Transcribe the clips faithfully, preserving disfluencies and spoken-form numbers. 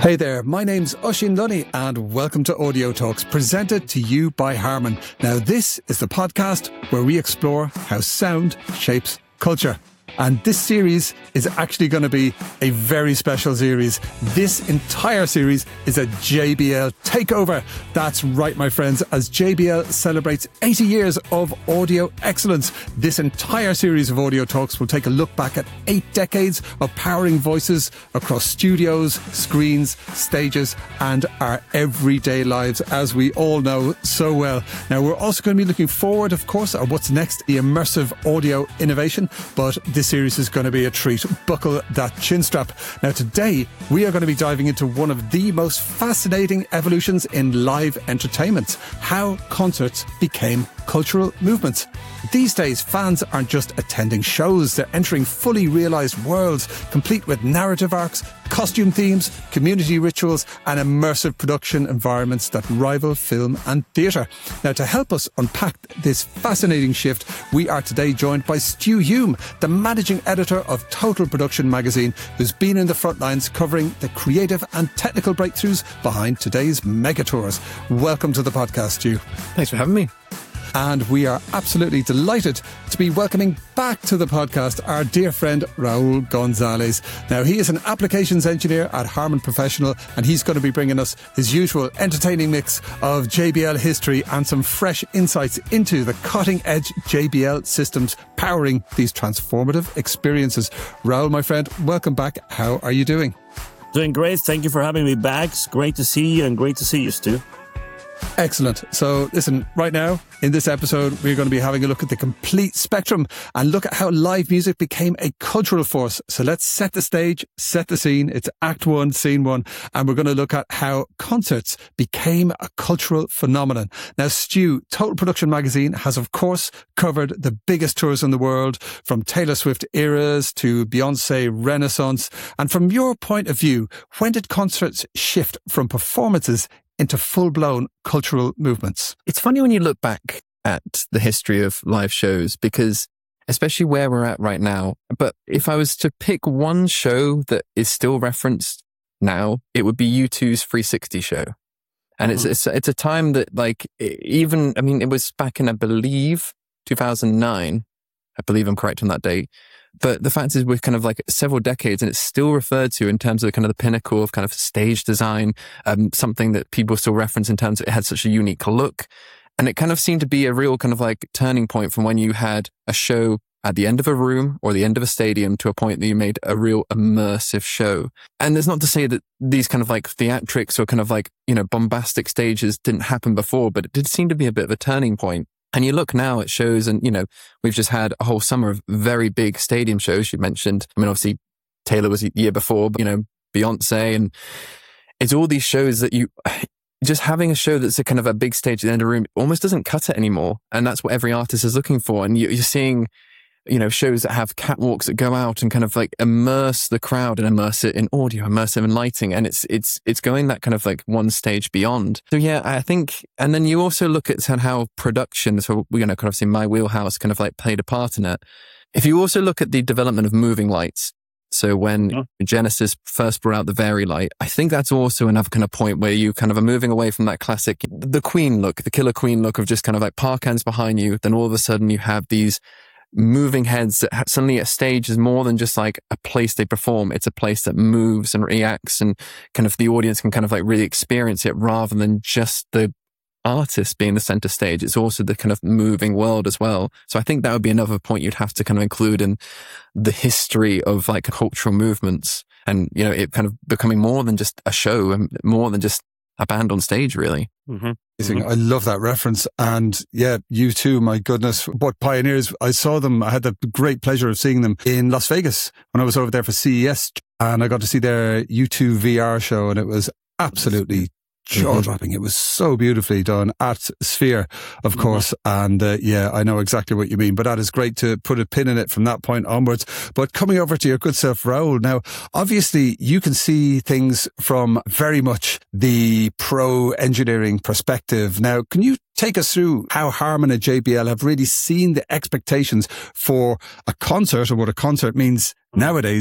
Hey there, my name's Oisín Lunny and welcome to Audio Talks, presented to you by Harman. Now this is the podcast where we explore how sound shapes culture. And this series is actually going to be a very special series. This entire series is a J B L takeover. That's right, my friends, as J B L celebrates eighty years of audio excellence. This entire series of Audio Talks will take a look back at eight decades of powering voices across studios, screens, stages, and our everyday lives, as we all know so well. Now, we're also going to be looking forward, of course, at what's next, the immersive audio innovation, but this series is going to be a treat. Buckle that chin strap. Now today we are going to be diving into one of the most fascinating evolutions in live entertainment: how concerts became cultural movements. These days fans aren't just attending shows, they're entering fully realised worlds complete with narrative arcs, costume themes, community rituals and immersive production environments that rival film and theatre. Now, to help us unpack this fascinating shift, we are today joined by Stu Hume, the managing editor of Total Production magazine, who's been in the front lines covering the creative and technical breakthroughs behind today's mega tours. Welcome to the podcast, Stu. Thanks for having me. And we are absolutely delighted to be welcoming back to the podcast our dear friend Raul Gonzalez. Now, he is an applications engineer at Harman Professional, and he's going to be bringing us his usual entertaining mix of J B L history and some fresh insights into the cutting-edge J B L systems powering these transformative experiences. Raul, my friend, welcome back. How are you doing? Doing great. Thank you for having me back. It's great to see you, and great to see you, Stu. Excellent. So listen, right now in this episode, we're going to be having a look at the complete spectrum and look at how live music became a cultural force. So let's set the stage, set the scene. It's act one, scene one. And we're going to look at how concerts became a cultural phenomenon. Now, Stu, Total Production magazine has, of course, covered the biggest tours in the world, from Taylor Swift eras to Beyonce Renaissance. And from your point of view, when did concerts shift from performances into full-blown cultural movements? It's funny when you look back at the history of live shows, because especially where we're at right now, but if I was to pick one show that is still referenced now, it would be U two's three sixty show. And mm-hmm. it's, it's it's a time that, like, even, I mean, it was back in, I believe, two thousand nine. I believe I'm correct on that date. But the fact is, we're kind of like several decades, and it's still referred to in terms of kind of the pinnacle of kind of stage design, um, something that people still reference in terms of it had such a unique look. And it kind of seemed to be a real kind of like turning point from when you had a show at the end of a room or the end of a stadium to a point that you made a real immersive show. And there's not to say that these kind of like theatrics or kind of like, you know, bombastic stages didn't happen before, but it did seem to be a bit of a turning point. And you look now at shows, and, you know, we've just had a whole summer of very big stadium shows. You mentioned, I mean, obviously Taylor was a year before, but, you know, Beyonce, and it's all these shows that you, just having a show that's a kind of a big stage at the end of the room almost doesn't cut it anymore. And that's what every artist is looking for. And you're seeing, you know, shows that have catwalks that go out and kind of like immerse the crowd and immerse it in audio, immerse it in lighting. And it's, it's, it's going that kind of like one stage beyond. So yeah, I think, and then you also look at how production, so we're going to kind of see my wheelhouse kind of like played a part in it. If you also look at the development of moving lights, so when oh. Genesis first brought out the Vari-Light, I think that's also another kind of point where you kind of are moving away from that classic, the Queen look, the Killer Queen look of just kind of like park hands behind you. Then all of a sudden you have these moving heads that suddenly a stage is more than just like a place they perform. It's a place that moves and reacts, and kind of the audience can kind of like really experience it rather than just the artist being the center stage. It's also the kind of moving world as well. So I think that would be another point you'd have to kind of include in the history of like cultural movements, and, you know, it kind of becoming more than just a show and more than just a band on stage, really. Mm-hmm. Mm-hmm. I love that reference. And yeah, U two, my goodness, what pioneers. I saw them, I had the great pleasure of seeing them in Las Vegas when I was over there for C E S, and I got to see their U two V R show, and it was absolutely jaw-dropping. It was so beautifully done at Sphere, of course. And uh, yeah, I know exactly what you mean, but that is great to put a pin in it from that point onwards. But coming over to your good self, Raul, now, obviously you can see things from very much the pro engineering perspective. Now, can you take us through how Harman and J B L have really seen the expectations for a concert, or what a concert means nowadays,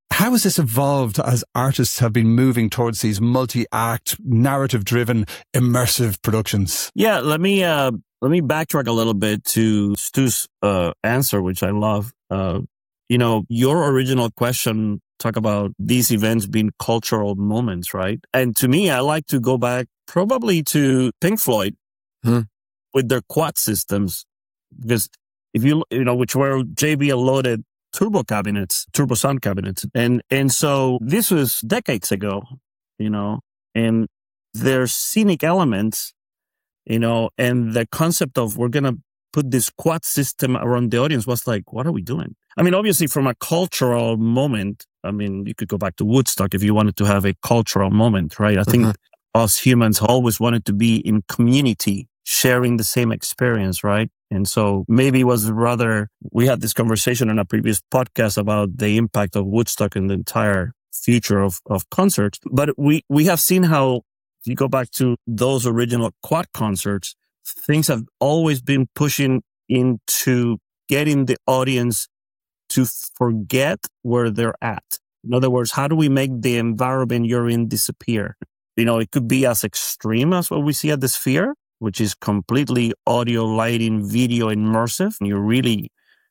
How has this evolved as artists have been moving towards these multi-act, narrative-driven, immersive productions? Yeah, let me uh, let me backtrack a little bit to Stu's uh, answer, which I love. Uh, you know, your original question talk about these events being cultural moments, right? And to me, I like to go back probably to Pink Floyd hmm. with their quad systems, because if you you know, which were J B L loaded turbo cabinets, turbo sound cabinets. And, and so this was decades ago, you know, and there's scenic elements, you know, and the concept of we're going to put this quad system around the audience was like, what are we doing? I mean, obviously from a cultural moment, I mean, you could go back to Woodstock if you wanted to have a cultural moment, right? I think mm-hmm. us humans always wanted to be in community, sharing the same experience, right? And so maybe it was rather, we had this conversation in a previous podcast about the impact of Woodstock in the entire future of, of concerts. But we, we have seen how, if you go back to those original quad concerts, things have always been pushing into getting the audience to forget where they're at. In other words, how do we make the environment you're in disappear? You know, it could be as extreme as what we see at the Sphere, which is completely audio, lighting, video immersive. And you're really,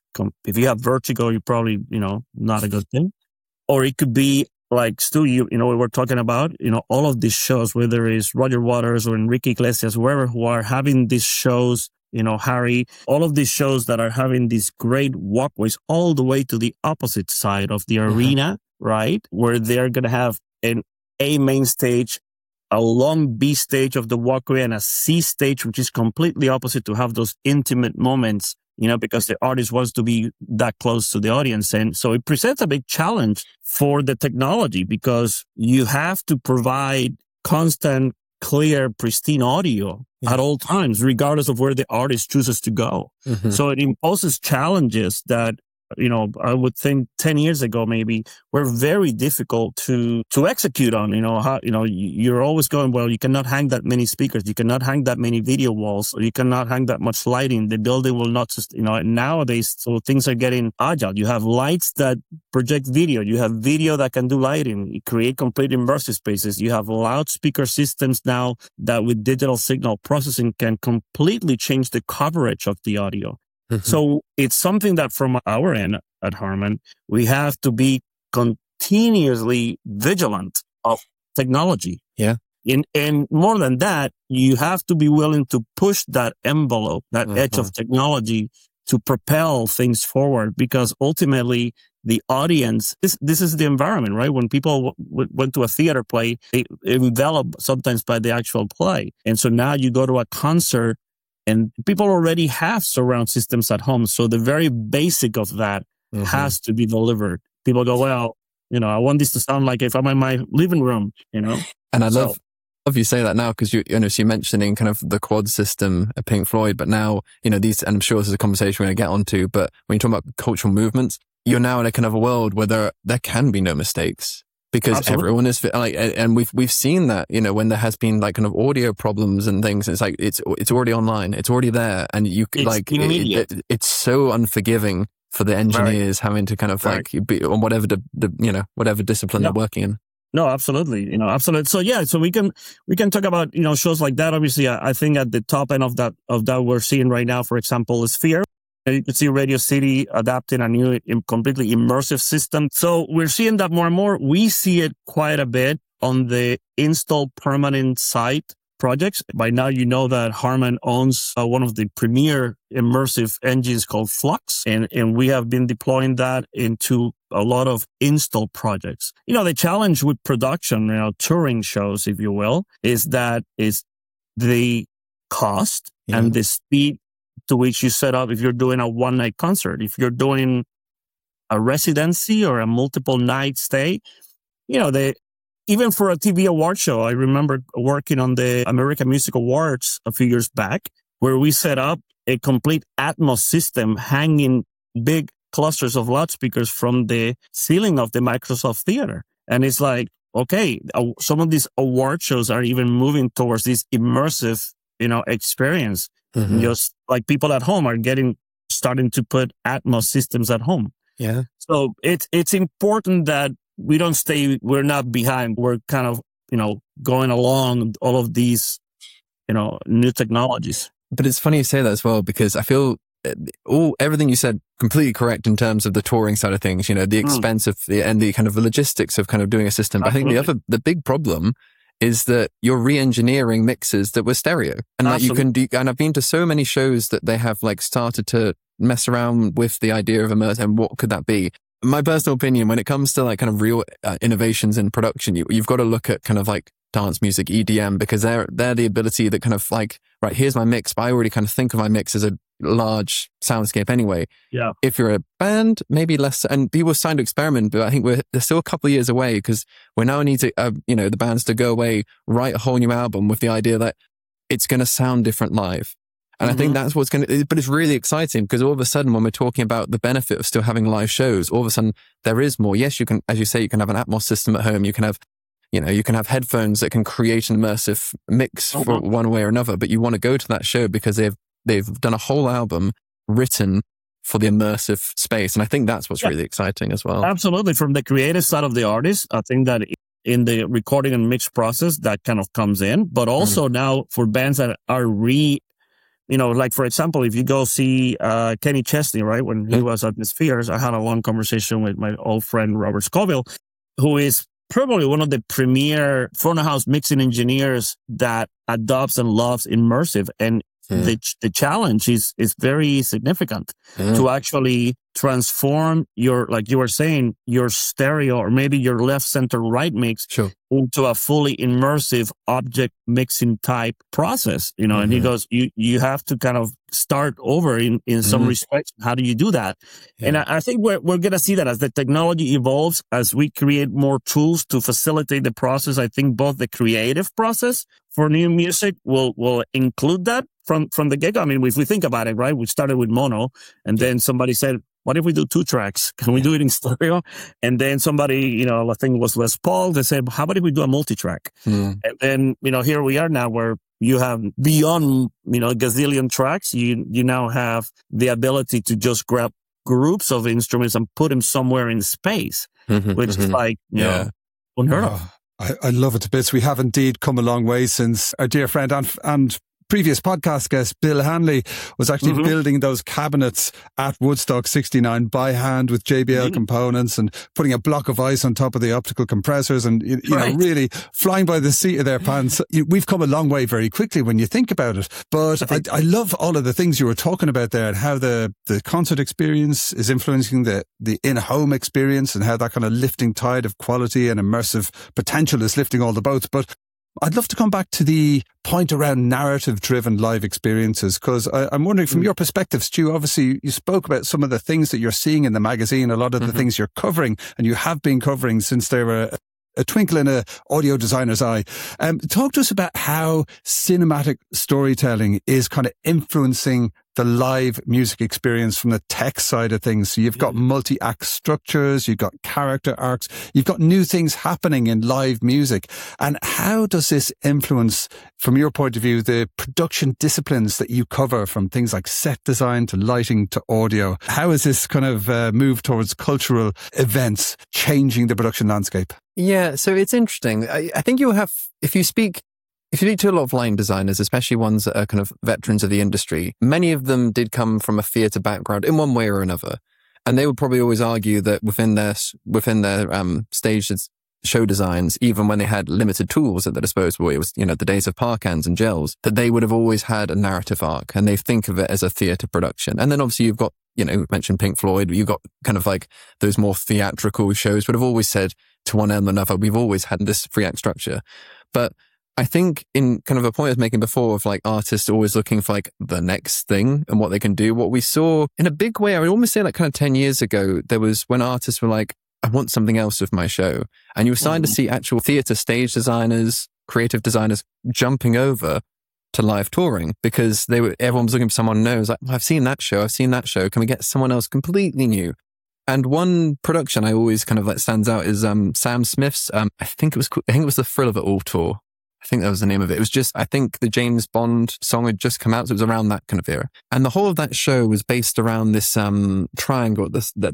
if you have vertigo, you're probably, you know, not a good thing. Or it could be like Stu, you, you know, we were talking about, you know, all of these shows, whether it's Roger Waters or Enrique Iglesias, whoever who are having these shows, you know, Harry, all of these shows that are having these great walkways all the way to the opposite side of the mm-hmm. arena, right? Where they're going to have an A main stage, a long B stage of the walkway, and a C stage, which is completely opposite, to have those intimate moments, you know, because the artist wants to be that close to the audience. And so it presents a big challenge for the technology, because you have to provide constant, clear, pristine audio yeah. at all times, regardless of where the artist chooses to go. Mm-hmm. So it imposes challenges that, you know, I would think ten years ago, maybe, were very difficult to, to execute on. You know, how, you know, you're always going, well, you cannot hang that many speakers. You cannot hang that many video walls, or you cannot hang that much lighting. The building will not just, you know, nowadays, so things are getting agile. You have lights that project video. You have video that can do lighting. You create complete immersive spaces. You have loudspeaker systems now that with digital signal processing can completely change the coverage of the audio. Mm-hmm. So it's something that from our end at Harman, we have to be continuously vigilant of technology. Yeah. In, and more than that, you have to be willing to push that envelope, that mm-hmm. edge of technology, to propel things forward, because ultimately the audience, this, this is the environment, right? When people w- w- went to a theater play, they enveloped sometimes by the actual play. And so now you go to a concert, and people already have surround systems at home. So the very basic of that mm-hmm. has to be delivered. People go, well, you know, I want this to sound like if I'm in my living room, you know. And I so, love, love you say that now, because you, you know, so you're mentioning kind of the quad system at Pink Floyd, but now, you know, these, and I'm sure this is a conversation we're going to get onto, but when you talk about cultural movements, you're now in a kind of a world where there, there can be no mistakes. Because Absolutely. Everyone is like, and we've we've seen that, you know, when there has been like kind of audio problems and things, it's like it's it's already online, it's already there, and you it's like it, it, it's so unforgiving for the engineers right. having to kind of right. like be on whatever the, the you know whatever discipline yep. they're working in. No, absolutely, you know, absolutely. So yeah, so we can we can talk about you know shows like that. Obviously, I, I think at the top end of that of that we're seeing right now, for example, is Sphere. You can see Radio City adapting a new, completely immersive system. So we're seeing that more and more. We see it quite a bit on the install permanent site projects. By now, you know that Harman owns uh, one of the premier immersive engines called Flux. And, and we have been deploying that into a lot of install projects. You know, the challenge with production, you know, touring shows, if you will, is that is the cost yeah. and the speed to which you set up if you're doing a one night concert. If you're doing a residency or a multiple night stay, you know, they, even for a T V award show, I remember working on the American Music Awards a few years back, where we set up a complete Atmos system hanging big clusters of loudspeakers from the ceiling of the Microsoft Theater. And it's like, okay, some of these award shows are even moving towards this immersive, you know, experience. Mm-hmm. Just like people at home are getting, starting to put Atmos systems at home. Yeah. So it's, it's important that we don't stay, we're not behind. We're kind of, you know, going along all of these, you know, new technologies. But it's funny you say that as well, because I feel all everything you said completely correct in terms of the touring side of things, you know, the expense of the, and the kind of logistics of kind of doing a system. But I think the other, the big problem is that you're re-engineering mixes that were stereo. And like Absolutely. you can do, and I've been to so many shows that they have like started to mess around with the idea of immersive and what could that be? My personal opinion, when it comes to like kind of real uh, innovations in production, you, you've got to look at kind of like dance music, E D M, because they're, they're the ability that kind of like, right, here's my mix, but I already kind of think of my mix as a large soundscape anyway. Yeah. If you're a band, maybe less, and people are starting to experiment, but I think we're, they're still a couple of years away because we now need to, uh, you know, the bands to go away, write a whole new album with the idea that it's going to sound different live. And mm-hmm. I think that's what's going to, but it's really exciting because all of a sudden when we're talking about the benefit of still having live shows, all of a sudden there is more. Yes, you can, as you say, you can have an Atmos system at home. You can have, you know, you can have headphones that can create an immersive mix mm-hmm. for one way or another, but you want to go to that show because they've, they've done a whole album written for the immersive space. And I think that's what's yeah. really exciting as well. Absolutely. From the creative side of the artist, I think that in the recording and mix process, that kind of comes in, but also mm-hmm. now for bands that are re, you know, like for example, if you go see uh, Kenny Chesney, right, when he was at the Spheres, I had a long conversation with my old friend Robert Scoville, who is probably one of the premier front of house mixing engineers that adopts and loves immersive. And mm. the the challenge is is very significant mm. to actually transform your, like you were saying, your stereo or maybe your left, center, right mix sure. into a fully immersive object mixing type process, you know, mm-hmm. and he goes, you, you have to kind of start over in, in some mm-hmm. respects. How do you do that? Yeah. And I, I think we're, we're going to see that as the technology evolves, as we create more tools to facilitate the process. I think both the creative process for new music will, will include that from, from the get-go. I mean, if we think about it, right, we started with mono and then somebody said, what if we do two tracks? Can we do it in stereo? And then somebody, you know, I think it was Les Paul, they said, how about if we do a multi-track? Mm. And then, you know, here we are now where you have beyond, you know, a gazillion tracks, you, you now have the ability to just grab groups of instruments and put them somewhere in space, mm-hmm, which mm-hmm. is like, you yeah. know, unheard oh, of. I, I love it to bits. We have indeed come a long way since our dear friend and, and previous podcast guest Bill Hanley was actually mm-hmm. building those cabinets at Woodstock sixty-nine by hand with J B L mm-hmm. components and putting a block of ice on top of the optical compressors and, you, you right. know, really flying by the seat of their pants. We've come a long way very quickly when you think about it. But I, think- I, I love all of the things you were talking about there and how the, the concert experience is influencing the, the in-home experience and how that kind of lifting tide of quality and immersive potential is lifting all the boats. But I'd love to come back to the point around narrative-driven live experiences, because I'm wondering from your perspective, Stu, obviously you spoke about some of the things that you're seeing in the magazine, a lot of the mm-hmm. things you're covering and you have been covering since they were a, a twinkle in a audio designer's eye. Um, talk to us about how cinematic storytelling is kind of influencing the live music experience from the tech side of things. So you've got multi-act structures, you've got character arcs, you've got new things happening in live music. And how does this influence, from your point of view, the production disciplines that you cover, from things like set design to lighting to audio? How is this kind of uh, move towards cultural events changing the production landscape? Yeah, so it's interesting. I, I think you'll have, if you speak If you speak to a lot of line designers, especially ones that are kind of veterans of the industry, many of them did come from a theatre background in one way or another. And they would probably always argue that within their, within their, um, stage show designs, even when they had limited tools at their disposal, it was, you know, the days of parkans and gels, that they would have always had a narrative arc and they think of it as a theatre production. And then obviously you've got, you know, you mentioned Pink Floyd, you've got kind of like those more theatrical shows would have always said to one end or another, we've always had this three act structure. But I think in kind of a point I was making before of like artists always looking for like the next thing and what they can do. What we saw in a big way, I would almost say like kind of ten years ago, there was when artists were like, I want something else with my show. And you were starting mm-hmm. to see actual theatre stage designers, creative designers jumping over to live touring because they were, everyone was looking for someone new. It was like, I've seen that show. I've seen that show. Can we get someone else completely new? And one production I always kind of like stands out is um, Sam Smith's, um, I think it was, I think it was the Thrill of It All tour. I think that was the name of it. It was just, I think the James Bond song had just come out. So it was around that kind of era. And the whole of that show was based around this um triangle this, that the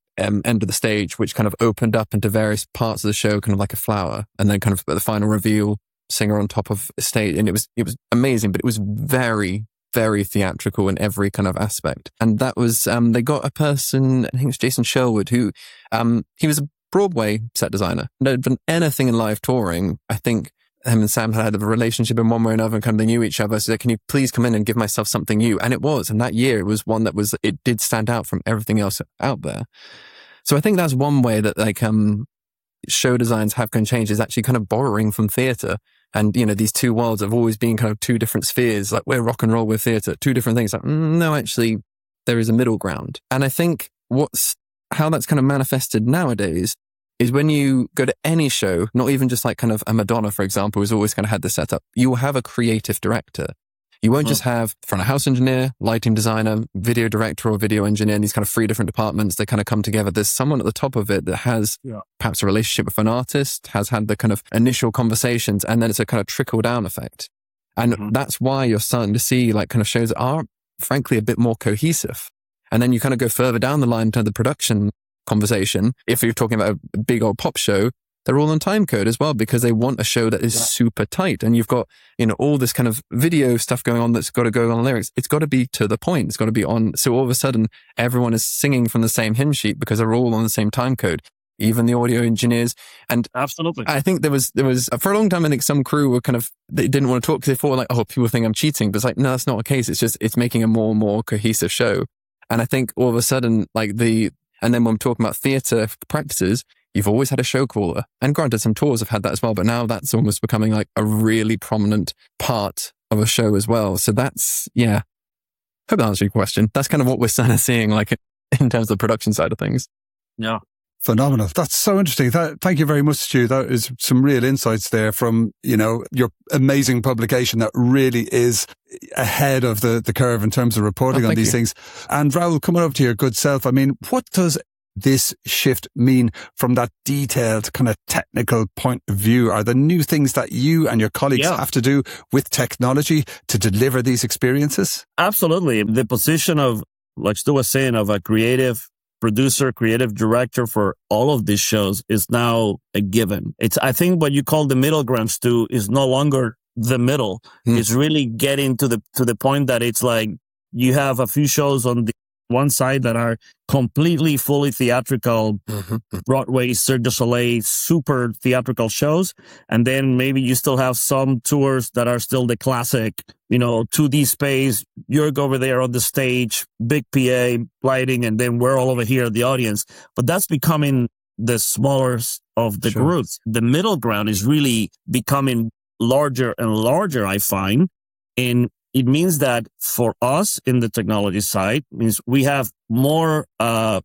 um, end of the stage, which kind of opened up into various parts of the show, kind of like a flower. And then kind of at the final reveal, singer on top of a stage. And it was, it was amazing, but it was very, very theatrical in every kind of aspect. And that was, um, they got a person, I think it was Jason Sherwood, who, um, he was a Broadway set designer. Never done anything in live touring. I think him and Sam had a relationship in one way or another, and kind of they knew each other. So can you please come in and give myself something new? And it was. And that year it was one that was, it did stand out from everything else out there. So I think that's one way that like, um, show designs have kind of changed, is actually kind of borrowing from theatre. And, you know, these two worlds have always been kind of two different spheres, like we're rock and roll, we're theatre, two different things. Like, mm, no, actually there is a middle ground. And I think what's, how that's kind of manifested nowadays is when you go to any show, not even just like kind of a Madonna, for example, who's always kind of had this setup, you will have a creative director. You won't mm. just have front of house engineer, lighting designer, video director or video engineer, and these kind of three different departments that kind of come together. There's someone at the top of it that has yeah. perhaps a relationship with an artist, has had the kind of initial conversations, and then it's a kind of trickle down effect. And mm-hmm. that's why you're starting to see like kind of shows that are frankly a bit more cohesive. And then you kind of go further down the line to the production conversation. If you're talking about a big old pop show, they're all on time code as well, because they want a show that is yeah. super tight. And you've got, you know, all this kind of video stuff going on that's got to go on lyrics. It's got to be to the point. It's got to be on. So all of a sudden, everyone is singing from the same hymn sheet because they're all on the same time code, even the audio engineers. And absolutely, I think there was, there was for a long time, I think some crew were kind of, they didn't want to talk because they thought like, oh, people think I'm cheating. But it's like, no, that's not the case. It's just, it's making a more and more cohesive show. And I think all of a sudden, like the, and then when we're talking about theatre practices, you've always had a show caller. And granted, some tours have had that as well, but now that's almost becoming like a really prominent part of a show as well. So that's, yeah. Hope that answers your question. That's kind of what we're kind of seeing like in terms of the production side of things. Yeah. Phenomenal. That's so interesting. That, thank you very much, Stu. That is some real insights there from, you know, your amazing publication that really is ahead of the, the curve in terms of reporting oh, on these you. things. And Raoul, coming over to your good self, I mean, what does this shift mean from that detailed kind of technical point of view? Are there new things that you and your colleagues yeah. have to do with technology to deliver these experiences? Absolutely. The position of, like Stu was saying, of a creative producer, creative director for all of these shows is now a given. It's, I think what you call the middle ground, Stu, is no longer the middle. Mm. It's really getting to the, to the point that it's like you have a few shows on the one side that are completely fully theatrical, mm-hmm. Broadway, Cirque du Soleil, super theatrical shows. And then maybe you still have some tours that are still the classic, you know, two D space, you're over there on the stage, big P A, lighting, and then we're all over here at the audience. But that's becoming the smaller of the sure. groups. The middle ground is really becoming larger and larger, I find. And it means that for us in the technology side, means we have more, uh,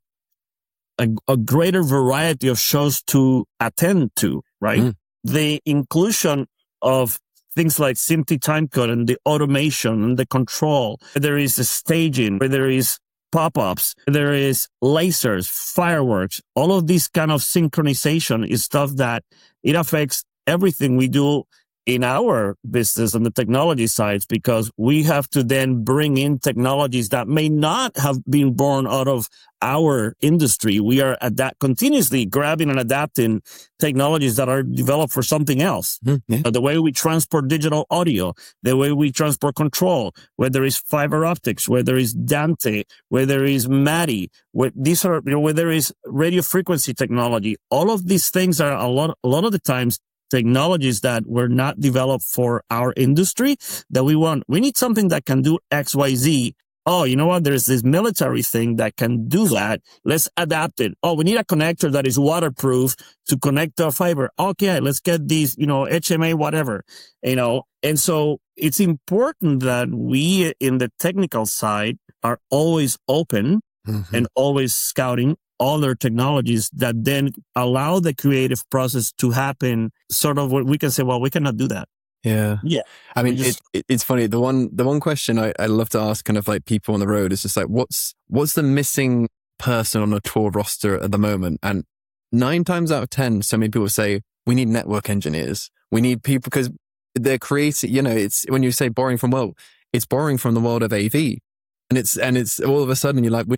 a, a greater variety of shows to attend to, right? Mm. The inclusion of things like SMPTE timecode and the automation and the control. There is the staging, there is pop-ups, there is lasers, fireworks. All of this kind of synchronization is stuff that it affects everything we do in our business on the technology sides, because we have to then bring in technologies that may not have been born out of our industry. We are adapt- continuously grabbing and adapting technologies that are developed for something else. Mm-hmm. Yeah. The way we transport digital audio, the way we transport control, whether it's fiber optics, whether it's Dante, whether it's MADI, where these are, you know, whether it's radio frequency technology. All of these things are a lot, a lot of the times technologies that were not developed for our industry that we want. We need something that can do X, Y, Z. Oh, you know what? There's this military thing that can do that. Let's adapt it. Oh, we need a connector that is waterproof to connect our fiber. Okay, let's get these, you know, H M A, whatever, you know. And so it's important that we in the technical side are always open mm-hmm. and always scouting all their technologies that then allow the creative process to happen. Sort of what we can say, well, we cannot do that. Yeah. Yeah. I mean, just, it, it, it's funny. The one, the one question I, I love to ask kind of like people on the road is just like, what's, what's the missing person on a tour roster at the moment? And nine times out of ten, so many people say, we need network engineers. We need people because they're creating, you know, it's when you say borrowing from, well, it's borrowing from the world of A V. And it's, and it's all of a sudden you're like, we,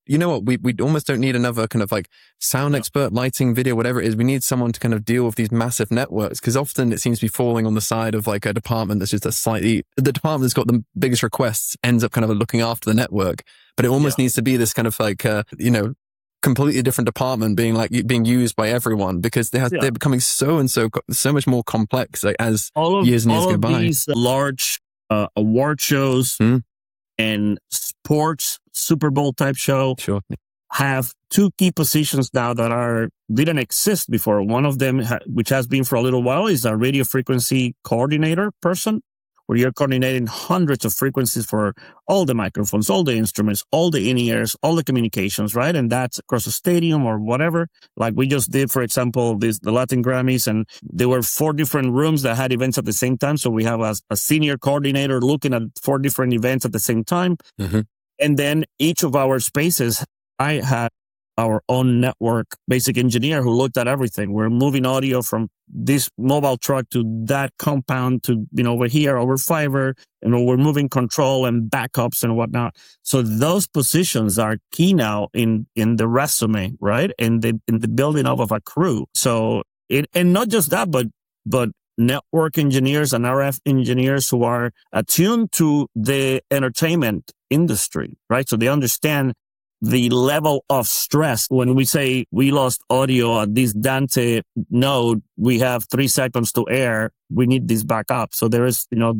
you know what, we we almost don't need another kind of like sound Yeah. expert, lighting, video, whatever it is. We need someone to kind of deal with these massive networks, because often it seems to be falling on the side of like a department that's just a slightly, the department that's got the biggest requests ends up kind of looking after the network. But it almost Yeah. needs to be this kind of like, uh, you know, completely different department being like being used by everyone, because they have, Yeah. they're becoming so and so so much more complex like, as all of, years and years all go of by. these large uh, award shows Hmm. and sports Super Bowl type show Sure. have two key positions now that are didn't exist before. One of them, ha- which has been for a little while, is a radio frequency coordinator person, where you're coordinating hundreds of frequencies for all the microphones, all the instruments, all the in-ears, all the communications, right? And that's across a stadium or whatever. Like we just did, for example, this, the Latin Grammys, and there were four different rooms that had events at the same time. So we have a, a senior coordinator looking at four different events at the same time. Mm-hmm. And then each of our spaces, I had our own network basic engineer who looked at everything. We're moving audio from this mobile truck to that compound to, you know, over here, over fiber, and we're moving control and backups and whatnot. So those positions are key now in, in the resume, right? And the, in the building up of a crew. So it, and not just that, but, but network engineers and R F engineers who are attuned to the entertainment industry, right? So they understand the level of stress. When we say we lost audio at this Dante node, we have three seconds to air. We need this back up. So there is, you know,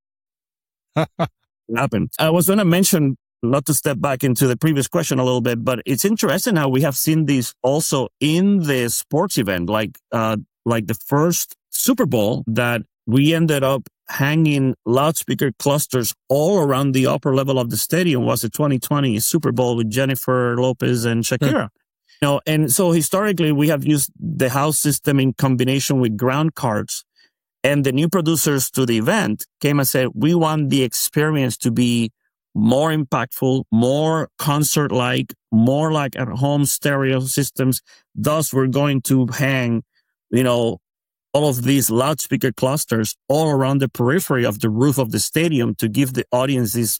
that happened. I was going to mention, not to step back into the previous question a little bit, but it's interesting how we have seen this also in the sports event, like, uh, like the first Super Bowl that we ended up hanging loudspeaker clusters all around the upper level of the stadium was the twenty twenty Super Bowl with Jennifer Lopez and Shakira. You know, and so historically we have used the house system in combination with ground cards, and the new producers to the event came and said, we want the experience to be more impactful, more concert-like, more like at home stereo systems. Thus, we're going to hang, you know, all of these loudspeaker clusters all around the periphery of the roof of the stadium to give the audience this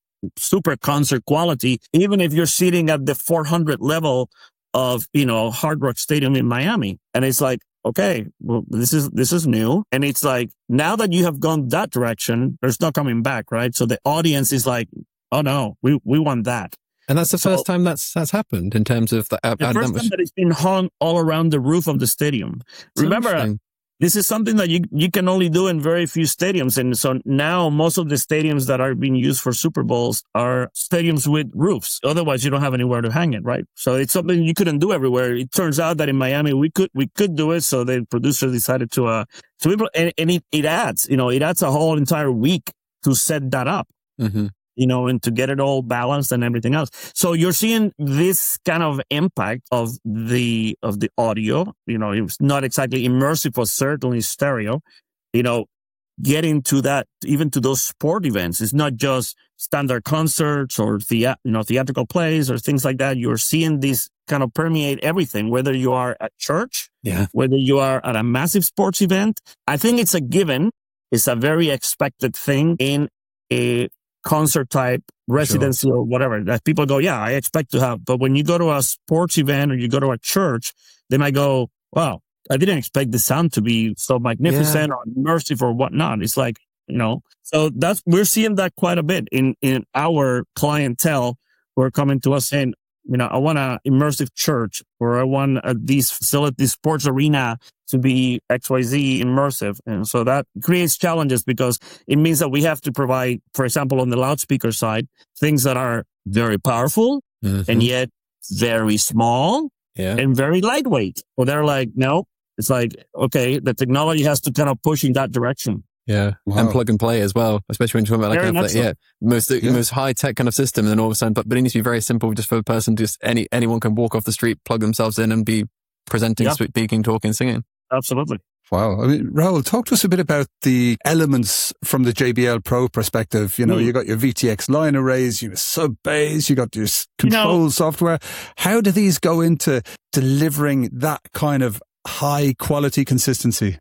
super concert quality, even if you're sitting at the four hundred level of, you know, Hard Rock Stadium in Miami. And it's like, okay, well, this is, this is new. And it's like, now that you have gone that direction, there's no coming back, right? So the audience is like, oh no, we, we want that. And that's the So- first time that's that's happened in terms of the, uh, The uh, first that was- time that it's been hung all around the roof of the stadium. Remember, interesting. this is something that you, you can only do in very few stadiums. And so now most of the stadiums that are being used for Super Bowls are stadiums with roofs. Otherwise, you don't have anywhere to hang it, right? So it's something you couldn't do everywhere. It turns out that in Miami, we could, we could do it. So the producer decided to, uh, to implement, and, and it, it adds, you know, it adds a whole entire week to set that up. Mhm. You know, and to get it all balanced and everything else. So you're seeing this kind of impact of the, of the audio. You know, it's not exactly immersive, but certainly stereo, you know, getting to that, even to those sport events. It's not just standard concerts or the, you know, theatrical plays or things like that. You're seeing this kind of permeate everything, whether you are at church, Yeah. whether you are at a massive sports event. I think it's a given. It's a very expected thing in a concert type residency or whatever that people go, yeah, I expect to have. But when you go to a sports event or you go to a church, they might go, wow, I didn't expect the sound to be so magnificent or immersive or whatnot. It's like, you know, so that's, we're seeing that quite a bit in, in our clientele who are coming to us saying, you know, I want an immersive church, or I want uh, these facilities, sports arena to be X Y Z immersive. And so that creates challenges because it means that we have to provide, for example, on the loudspeaker side, things that are very powerful Mhm. and yet very small yeah. and very lightweight. Well, they're like, no, it's like, okay, the technology has to kind of push in that direction. Yeah, Wow. and plug and play as well, especially when you're talking about like Very kind of much like, so. yeah, most Yeah. most high tech kind of system, and then all of a sudden, but but it needs to be very simple, just for the person, just any anyone can walk off the street, plug themselves in, and be presenting, Yeah. speaking, talking, singing. Absolutely. Wow. I mean, Raul, talk to us a bit about the elements from the J B L Pro perspective. You know, Mm. you got your V T X line arrays, you know, sub bays, you got your s- You know- control software. How do these go into delivering that kind of high quality consistency?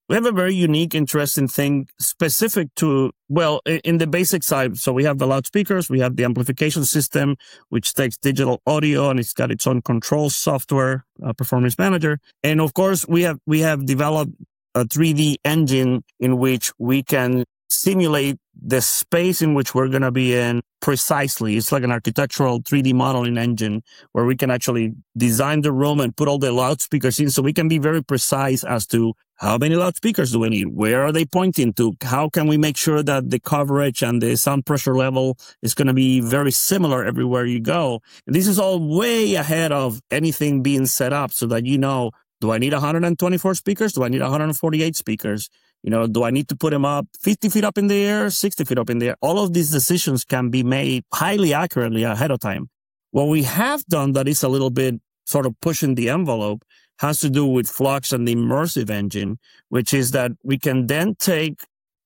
we have a very unique, interesting thing specific to, well, in the basic side. So we have the loudspeakers, we have the amplification system, which takes digital audio and it's got its own control software, uh, Performance Manager. And of course, we have, we have developed a three D engine in which we can simulate the space in which we're going to be in precisely. It's like an architectural three D modeling engine where we can actually design the room and put all the loudspeakers in, so we can be very precise as to how many loudspeakers do we need? Where are they pointing to? How can we make sure that the coverage and the sound pressure level is going to be very similar everywhere you go? And this is all way ahead of anything being set up, so that you know, do I need one hundred twenty-four speakers? Do I need one hundred forty-eight speakers? You know, do I need to put them up fifty feet up in the air, sixty feet up in the air? All of these decisions can be made highly accurately ahead of time. What we have done that is a little bit sort of pushing the envelope has to do with Flux and the immersive engine, which is that we can then take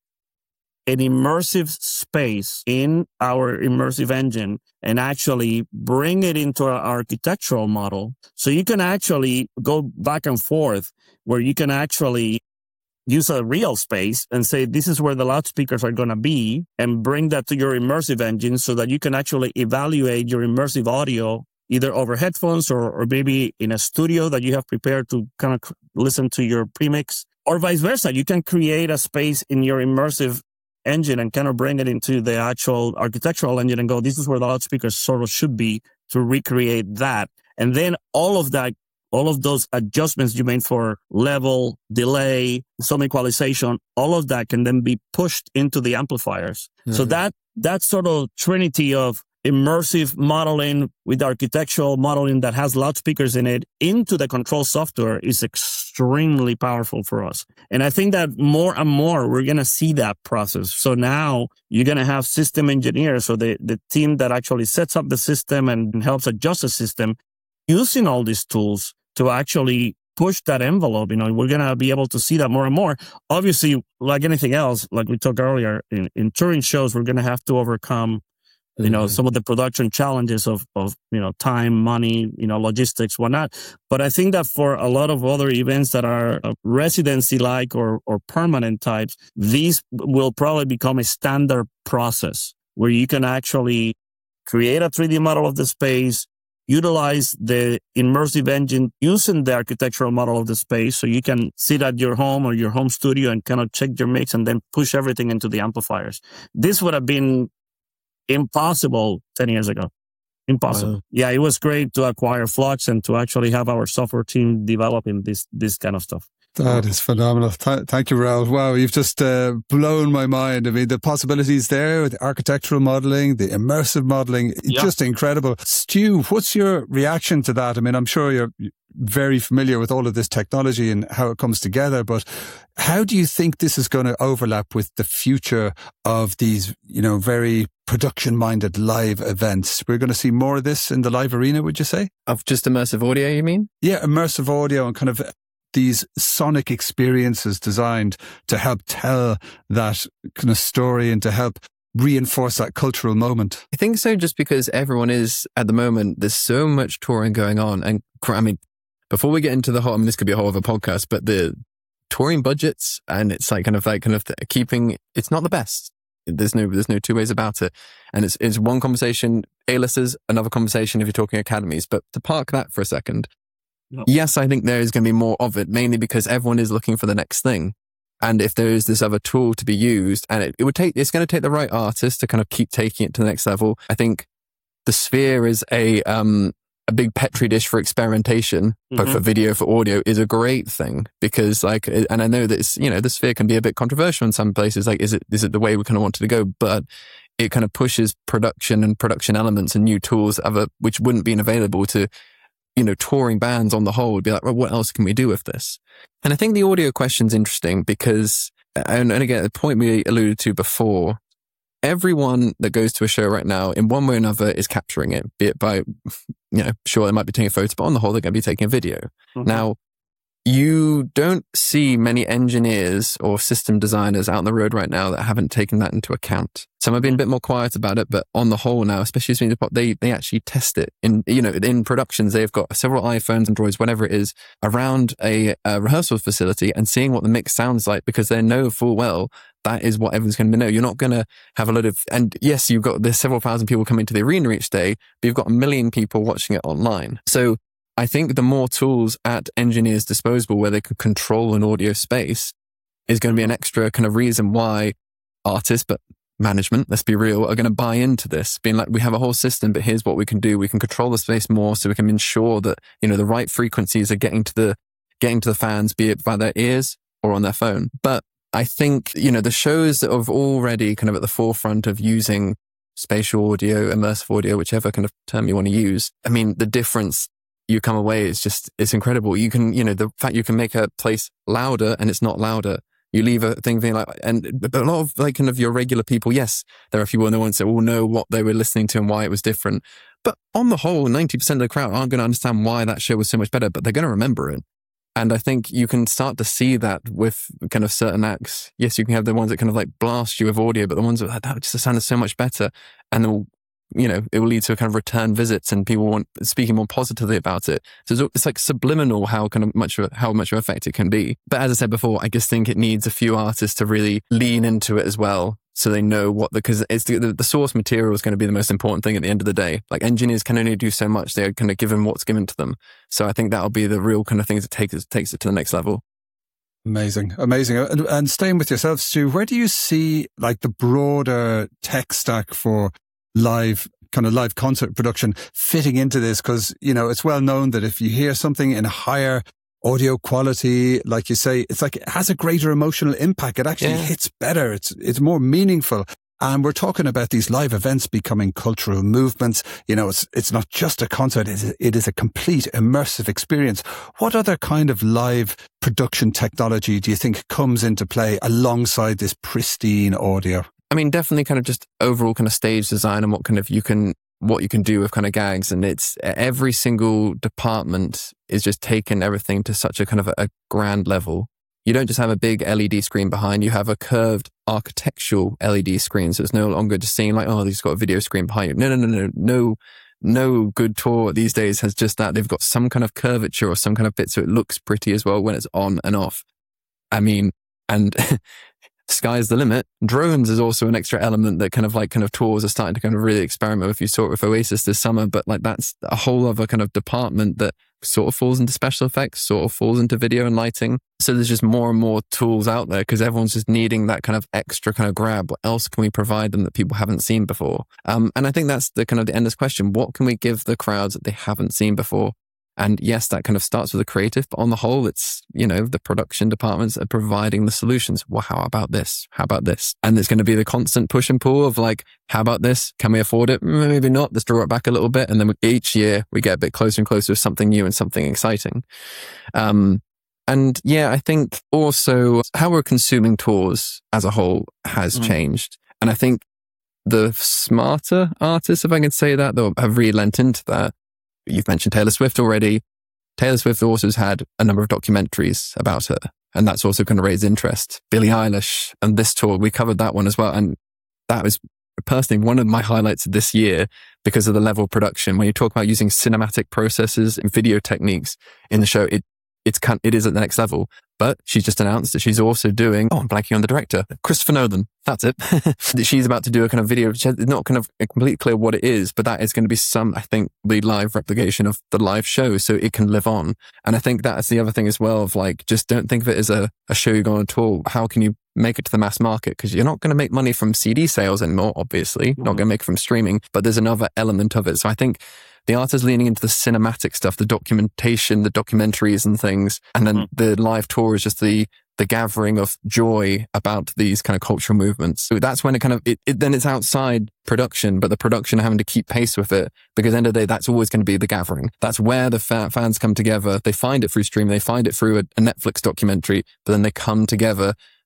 an immersive space in our immersive engine and actually bring it into our architectural model. So you can actually go back and forth where you can actually use a real space and say, this is where the loudspeakers are going to be, and bring that to your immersive engine so that you can actually evaluate your immersive audio either over headphones or, or maybe in a studio that you have prepared to kind of listen to your premix, or vice versa. You can create a space in your immersive engine and kind of bring it into the actual architectural engine and go, this is where the loudspeakers sort of should be, to recreate that. And then all of that, all of those adjustments you made for level, delay, some equalization, all of that can then be pushed into the amplifiers. Mm-hmm. So that, that sort of trinity of immersive modeling with architectural modeling that has loudspeakers in it into the control software is extremely powerful for us. And I think that more and more we're going to see that process. So now you're going to have system engineers, so the, the team that actually sets up the system and helps adjust the system, using all these tools to actually push that envelope. You know, we're going to be able to see that more and more. Obviously, like anything else, like we talked earlier, in, in touring shows, we're going to have to overcome, you mm-hmm. know, some of the production challenges of, of, you know, time, money, you know, logistics, whatnot. But I think that for a lot of other events that are residency-like or, or permanent types, these will probably become a standard process where you can actually create a three D model of the space, utilize the immersive engine using the architectural model of the space, so you can sit at your home or your home studio and kind of check your mix and then push everything into the amplifiers. This would have been impossible ten years ago. Impossible. Wow. Yeah, it was great to acquire Flux and to actually have our software team developing this this kind of stuff. That is phenomenal. Th- thank you, Raul. Wow, you've just uh, blown my mind. I mean, the possibilities there with the architectural modelling, the immersive modelling, yeah. just incredible. Stu, what's your reaction to that? I mean, I'm sure you're very familiar with all of this technology and how it comes together, but how do you think this is going to overlap with the future of these, you know, very production-minded live events? We're going to see more of this in the live arena, would you say? Of just immersive audio, you mean? Yeah, immersive audio and kind of these sonic experiences designed to help tell that kind of story and to help reinforce that cultural moment. I think so, just because everyone is, at the moment, there's so much touring going on. And I mean, before we get into the whole, I mean, this could be a whole other podcast, but the touring budgets, and it's like kind of like kind of keeping, it's not the best. There's no, there's no two ways about it. And it's, it's one conversation, A-listers, another conversation if you're talking academies. But to park that for a second, no. Yes, I think there is going to be more of it, mainly because everyone is looking for the next thing. And if there is this other tool to be used, and it, it would take, it's going to take the right artist to kind of keep taking it to the next level. I think the Sphere is a, um, a big petri dish for experimentation, mm-hmm. both for video, for audio, is a great thing because like, and I know that it's, you know, the Sphere can be a bit controversial in some places. Like, is it, is it the way we kind of wanted to go? But it kind of pushes production and production elements and new tools, other, which wouldn't be available to, you know, touring bands on the whole would be like, well, what else can we do with this? And I think the audio question's interesting because, and, and again, the point we alluded to before, everyone that goes to a show right now, in one way or another, is capturing it, be it by, you know, sure, they might be taking a photo, but on the whole, they're going to be taking a video. Mm-hmm. Now, you don't see many engineers or system designers out on the road right now that haven't taken that into account. Some have been a bit more quiet about it, but on the whole now, especially as media pop, they they actually test it in, you know, in productions. They've got several iPhones, Androids, whatever it is, around a, a rehearsal facility and seeing what the mix sounds like, because they know full well that is what everyone's going to know. You're not going to have a lot of, and yes, you've got there's several thousand people coming to the arena each day, but you've got a million people watching it online. So I think the more tools at engineers' disposal where they could control an audio space is going to be an extra kind of reason why artists, but management, let's be real, are going to buy into this, being like, we have a whole system, but here's what we can do. We can control the space more so we can ensure that, you know, the right frequencies are getting to the, getting to the fans, be it by their ears or on their phone. But I think, you know, the shows that have already kind of at the forefront of using spatial audio, immersive audio, whichever kind of term you want to use. I mean, the difference you come away is just, it's incredible. You can, you know, the fact you can make a place louder and it's not louder. You leave a thing being like, and a lot of like kind of your regular people, yes, there are a few well-known ones that will know what they were listening to and why it was different. But on the whole, ninety percent of the crowd aren't going to understand why that show was so much better, but they're going to remember it. And I think you can start to see that with kind of certain acts. Yes, you can have the ones that kind of like blast you with audio, but the ones that, that just sounded so much better. And they'll, you know, it will lead to a kind of return visits and people want speaking more positively about it. So it's, it's like subliminal how kind of much of, how much of effect it can be. But as I said before, I just think it needs a few artists to really lean into it as well, so they know what the, because it's the, the, the source material is going to be the most important thing at the end of the day. Like engineers can only do so much; they're kind of given what's given to them. So I think that'll be the real kind of things that takes it takes it to the next level. Amazing, amazing. And, and staying with yourself, Stu, where do you see like the broader tech stack for live kind of live concert production fitting into this? Because, you know, it's well known that if you hear something in a higher audio quality, like you say, it's like it has a greater emotional impact. It actually yeah. hits better. It's it's more meaningful. And we're talking about these live events becoming cultural movements. You know, it's it's not just a concert. It is, it is a complete immersive experience. What other kind of live production technology do you think comes into play alongside this pristine audio? I mean, definitely kind of just overall kind of stage design and what kind of you can, what you can do with kind of gags. And it's every single department is just taking everything to such a kind of a, a grand level. You don't just have a big L E D screen behind, you have a curved architectural L E D screen. So it's no longer just seeing like, oh, they've got a video screen behind you. No, no, no, no, no, no good tour these days has just that. They've got some kind of curvature or some kind of bit so it looks pretty as well when it's on and off. I mean, and sky's the limit. Drones is also an extra element that kind of like kind of tours are starting to kind of really experiment with. You saw it with Oasis this summer, but like that's a whole other kind of department that sort of falls into special effects, sort of falls into video and lighting. So there's just more and more tools out there because everyone's just needing that kind of extra kind of grab. What else can we provide them that people haven't seen before? Um, and I think that's the kind of the endless question. What can we give the crowds that they haven't seen before? And yes, that kind of starts with the creative, but on the whole, it's, you know, the production departments are providing the solutions. Well, how about this? How about this? And there's going to be the constant push and pull of like, how about this? Can we afford it? Maybe not. Let's draw it back a little bit. And then each year we get a bit closer and closer to something new and something exciting. Um, and yeah, I think also how we're consuming tours as a whole has mm. changed. And I think the smarter artists, if I can say that, though, have really lent into that. You've mentioned Taylor Swift already. Taylor Swift also has had a number of documentaries about her, and that's also kind of raised interest. Billie Eilish and this tour, we covered that one as well. And that was personally one of my highlights of this year because of the level of production. When you talk about using cinematic processes and video techniques in the show, it it's it is at the next level. But she's just announced that she's also doing, oh, I'm blanking on the director, Christopher Nolan. That's it. She's about to do a kind of video. It's not kind of completely clear what it is, but that is going to be some, I think, the live replication of the live show so it can live on. And I think that's the other thing as well of like, just don't think of it as a, a show you're going on tour. How can you make it to the mass market? Because you're not going to make money from C D sales anymore, obviously. Mm-hmm. Not going to make it from streaming, but there's another element of it. So I think the art is leaning into the cinematic stuff, the documentation, the documentaries and things. And then mm-hmm. the live tour is just the the gathering of joy about these kind of cultural movements. So that's when it kind of, it, it then it's outside production, but the production having to keep pace with it because at the end of the day, that's always going to be the gathering. That's where the fa- fans come together. They find it through streaming. They find it through a, a Netflix documentary, but then they come together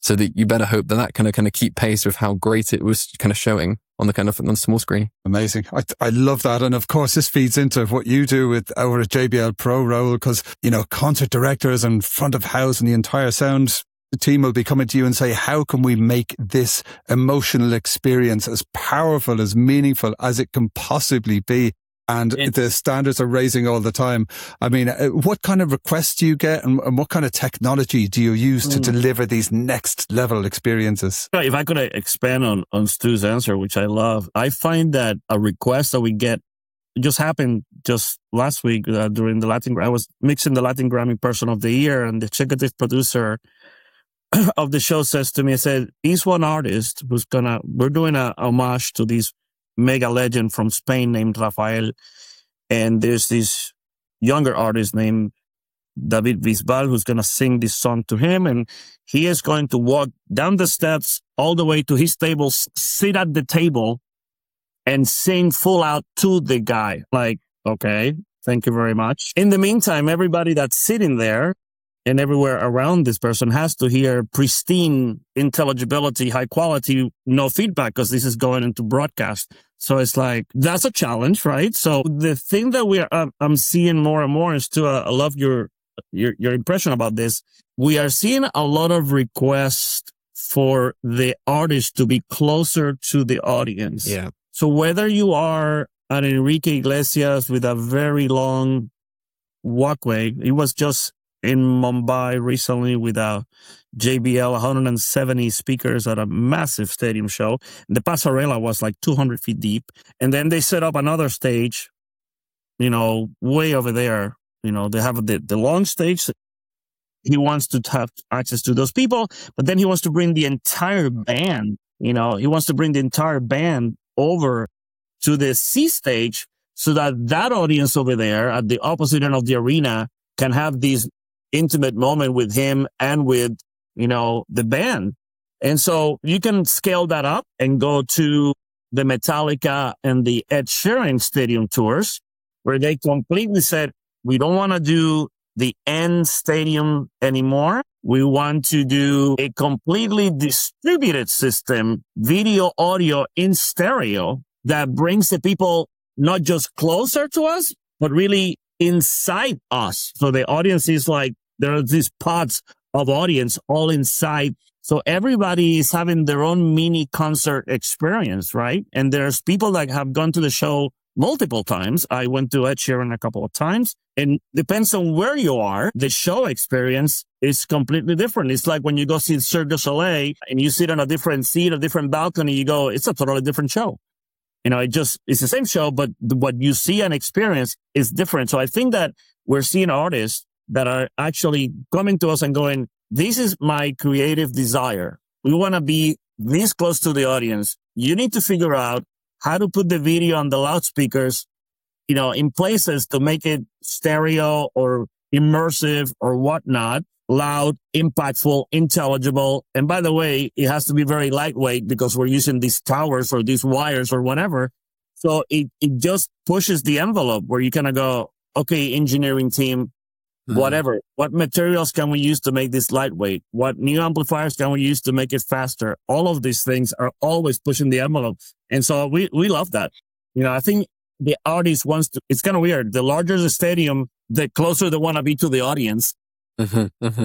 So that you better hope that that kind of kind of keep pace with how great it was kind of showing on the kind of on the small screen. Amazing. I, I love that. And of course, this feeds into what you do with over at J B L Pro, Raoul, because, you know, concert directors and front of house and the entire sound team will be coming to you and say, how can we make this emotional experience as powerful, as meaningful as it can possibly be? And it, the standards are raising all the time. I mean, what kind of requests do you get, and, and what kind of technology do you use to mm. deliver these next level experiences? If I could expand on, on Stu's answer, which I love, I find that a request that we get, it just happened just last week uh, during the Latin, I was mixing the Latin Grammy Person of the Year, and the executive producer of the show says to me, I said, he's one artist who's gonna, we're doing a homage to these mega legend from Spain named Rafael, and there's this younger artist named David Bisbal who's going to sing this song to him, and he is going to walk down the steps all the way to his table, sit at the table, and sing full out to the guy. Like, okay, thank you very much. In the meantime, everybody that's sitting there and everywhere around this person has to hear pristine intelligibility, high quality, no feedback, because this is going into broadcast. So it's like, that's a challenge, right? So the thing that we are, um, I'm seeing more and more is to, uh, I love your, your, your impression about this. We are seeing a lot of requests for the artist to be closer to the audience. Yeah. So whether you are an Enrique Iglesias with a very long walkway, it was just in Mumbai recently with a J B L, one hundred seventy speakers at a massive stadium show. The Passarella was like two hundred feet deep. And then they set up another stage, you know, way over there. You know, they have the, the long stage. He wants to have access to those people, but then he wants to bring the entire band, you know, he wants to bring the entire band over to the C stage so that that audience over there at the opposite end of the arena can have these intimate moment with him and with, you know, the band. And so you can scale that up and go to the Metallica and the Ed Sheeran stadium tours, where they completely said, we don't want to do the end stadium anymore. We want to do a completely distributed system, video, audio in stereo, that brings the people not just closer to us, but really inside us. So the audience is like, there are these pods of audience all inside. So everybody is having their own mini concert experience, right? And there's people that have gone to the show multiple times. I went to Ed Sheeran a couple of times, and depends on where you are, the show experience is completely different. It's like when you go see Cirque du Soleil and you sit on a different seat, a different balcony, you go, it's a totally different show. You know, it just, it's the same show, but what you see and experience is different. So I think that we're seeing artists that are actually coming to us and going, this is my creative desire. We want to be this close to the audience. You need to figure out how to put the video on the loudspeakers, you know, in places to make it stereo or immersive or whatnot, loud, impactful, intelligible. And by the way, it has to be very lightweight because we're using these towers or these wires or whatever. So it, it just pushes the envelope where you kind of go, okay, engineering team, whatever. What materials can we use to make this lightweight? What new amplifiers can we use to make it faster? All of these things are always pushing the envelope. And so we, we love that. You know, I think the artist wants to, it's kind of weird. The larger the stadium, the closer they want to be to the audience. Mm-hmm, mm-hmm.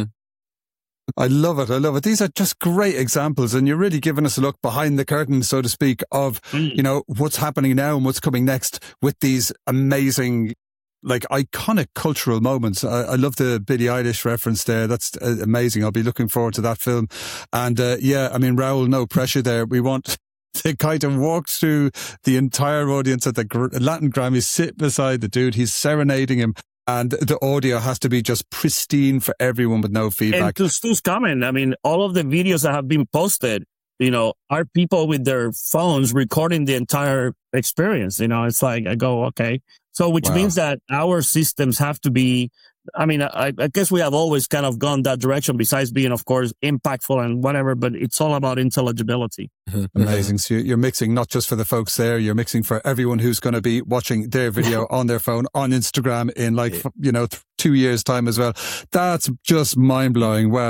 I love it. I love it. These are just great examples, and you're really giving us a look behind the curtain, so to speak, of, mm. you know, what's happening now and what's coming next with these amazing, like, iconic cultural moments. I, I love the Billie Eilish reference there. That's uh, amazing. I'll be looking forward to that film. And uh, yeah, I mean, Raoul, no pressure there. We want to kind of walk through the entire audience at the Latin Grammys, sit beside the dude. He's serenading him. And the audio has to be just pristine for everyone with no feedback. And to Stu's comment, I mean, all of the videos that have been posted, you know, are people with their phones recording the entire experience. You know, it's like, I go, okay. So which wow. means that our systems have to be, I mean, I, I guess we have always kind of gone that direction, besides being, of course, impactful and whatever, but it's all about intelligibility. Mm-hmm. Amazing. So you're mixing not just for the folks there, you're mixing for everyone who's going to be watching their video on their phone, on Instagram in like, you know, th- two years time as well. That's just mind blowing. Wow.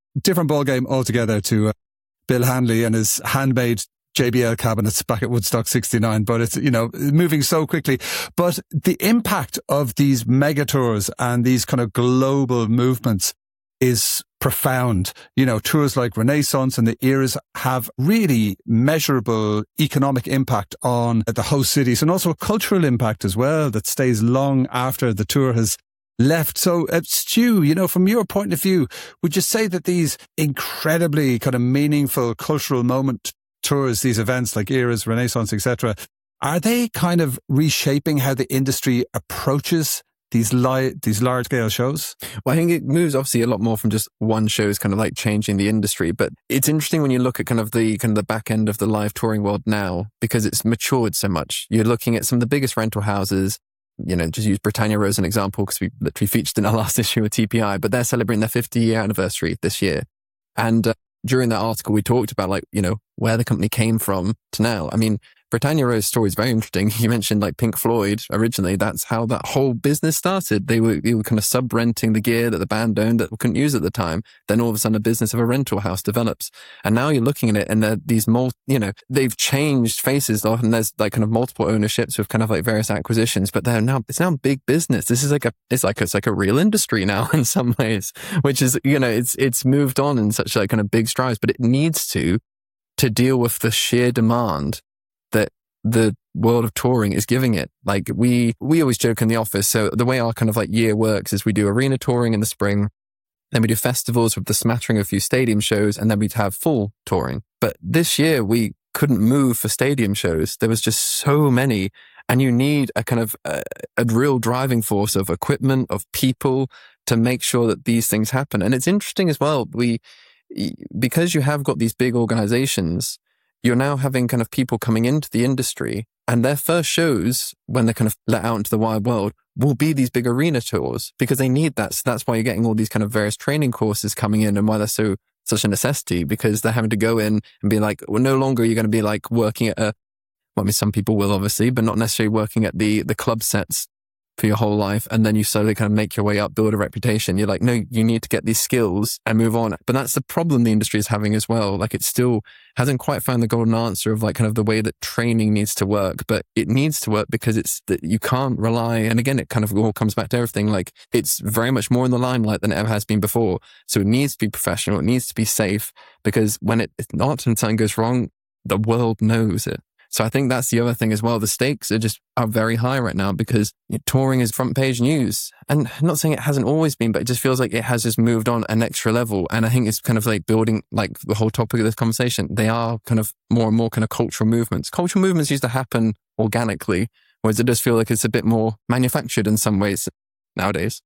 different ballgame altogether to uh, Bill Hanley and his handmade J B L cabinets back at Woodstock sixty-nine, but it's, you know, moving so quickly. But the impact of these mega tours and these kind of global movements is profound. You know, tours like Renaissance and the Eras have really measurable economic impact on the host cities, and also a cultural impact as well that stays long after the tour has left. So, uh, Stu, you know, from your point of view, would you say that these incredibly kind of meaningful cultural moment tours, these events like Eras, Renaissance, et cetera, are they kind of reshaping how the industry approaches these li- these large scale shows? Well, I think it moves obviously a lot more from just one show is kind of like changing the industry. But it's interesting when you look at kind of the kind of the back end of the live touring world now, because it's matured so much. You're looking at some of the biggest rental houses. You know, just use Britannia Row as an example because we literally featured in our last issue of T P I, but they're celebrating their fifty year anniversary this year. And uh, during that article, we talked about like, you know, where the company came from to now. I mean, Britannia Row's story is very interesting. You mentioned like Pink Floyd originally. That's how that whole business started. They were, they were kind of sub-renting the gear that the band owned that we couldn't use at the time. Then all of a sudden a business of a rental house develops. And now you're looking at it and they're these mul, you know, they've changed faces and there's like kind of multiple ownerships with kind of like various acquisitions, but they're now, it's now big business. This is like a, it's like, it's like a real industry now in some ways, which is, you know, it's, it's moved on in such like kind of big strides, but it needs to, to deal with the sheer demand that the world of touring is giving it. Like we, we always joke in the office. So the way our kind of like year works is we do arena touring in the spring, then we do festivals with the smattering of a few stadium shows, and then we'd have full touring. But this year we couldn't move for stadium shows. There was just so many, and you need a kind of a, a real driving force of equipment, of people to make sure that these things happen. And it's interesting as well. We, because you have got these big organizations, you're now having kind of people coming into the industry, and their first shows when they're kind of let out into the wide world will be these big arena tours because they need that. So that's why you're getting all these kind of various training courses coming in, and why they're so such a necessity, because they're having to go in and be like, well, no longer you're going to be like working at a, well, I mean, some people will obviously, but not necessarily working at the, the club sets for your whole life, and then you slowly kind of make your way up, build a reputation. You're like, no, you need to get these skills and move on. But that's the problem the industry is having as well. Like it still hasn't quite found the golden answer of like kind of the way that training needs to work, but it needs to work because it's that you can't rely. And again, it kind of all comes back to everything. Like it's very much more in the limelight than it ever has been before. So it needs to be professional. It needs to be safe, because when it, it's not, and something goes wrong, the world knows it. So I think that's the other thing as well. The stakes are just are very high right now because touring is front page news. And I'm not saying it hasn't always been, but it just feels like it has just moved on an extra level. And I think it's kind of like building like the whole topic of this conversation. They are kind of more and more kind of cultural movements. Cultural movements used to happen organically, whereas it does feel like it's a bit more manufactured in some ways nowadays.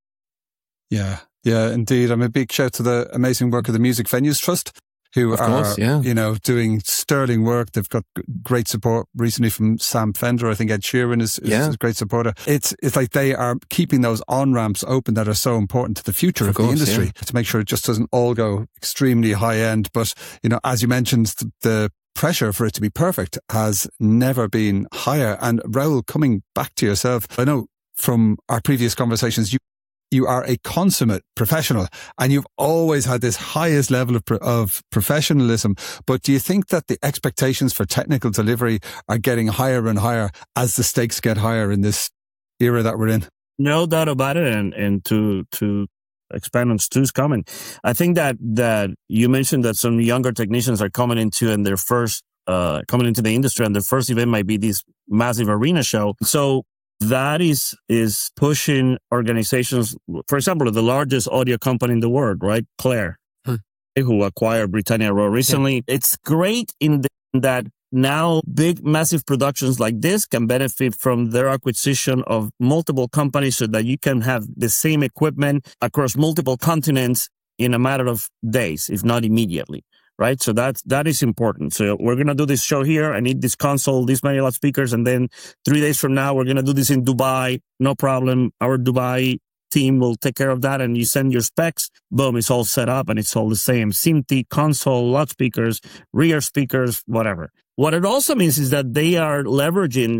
Yeah, yeah, indeed. I'm a big shout to the amazing work of the Music Venues Trust, who of course, are, yeah. you know, doing sterling work. They've got great support recently from Sam Fender. I think Ed Sheeran is, is, yeah. is a great supporter. It's it's like they are keeping those on-ramps open that are so important to the future of, of course, the industry, yeah. to make sure it just doesn't all go extremely high-end. But, you know, as you mentioned, the, the pressure for it to be perfect has never been higher. And Raoul, coming back to yourself, I know from our previous conversations, you You are a consummate professional and you've always had this highest level of, of professionalism. But do you think that the expectations for technical delivery are getting higher and higher as the stakes get higher in this era that we're in? No doubt about it. And, and to, to expand on Stu's comment, I think that, that you mentioned that some younger technicians are coming into and their first, uh, coming into the industry, and their first event might be this massive arena show. So that is is pushing organizations, for example, the largest audio company in the world, right? Claire, hmm. who acquired Britannia Row recently. Yeah. It's great in, the, in that now big, massive productions like this can benefit from their acquisition of multiple companies so that you can have the same equipment across multiple continents in a matter of days, if not immediately. Right. So that, that is important. So we're going to do this show here. I need this console, these many loudspeakers. And then three days from now, we're going to do this in Dubai. No problem. Our Dubai team will take care of that. And you send your specs. Boom. It's all set up and it's all the same. SIMT, console, loudspeakers, rear speakers, whatever. What it also means is that they are leveraging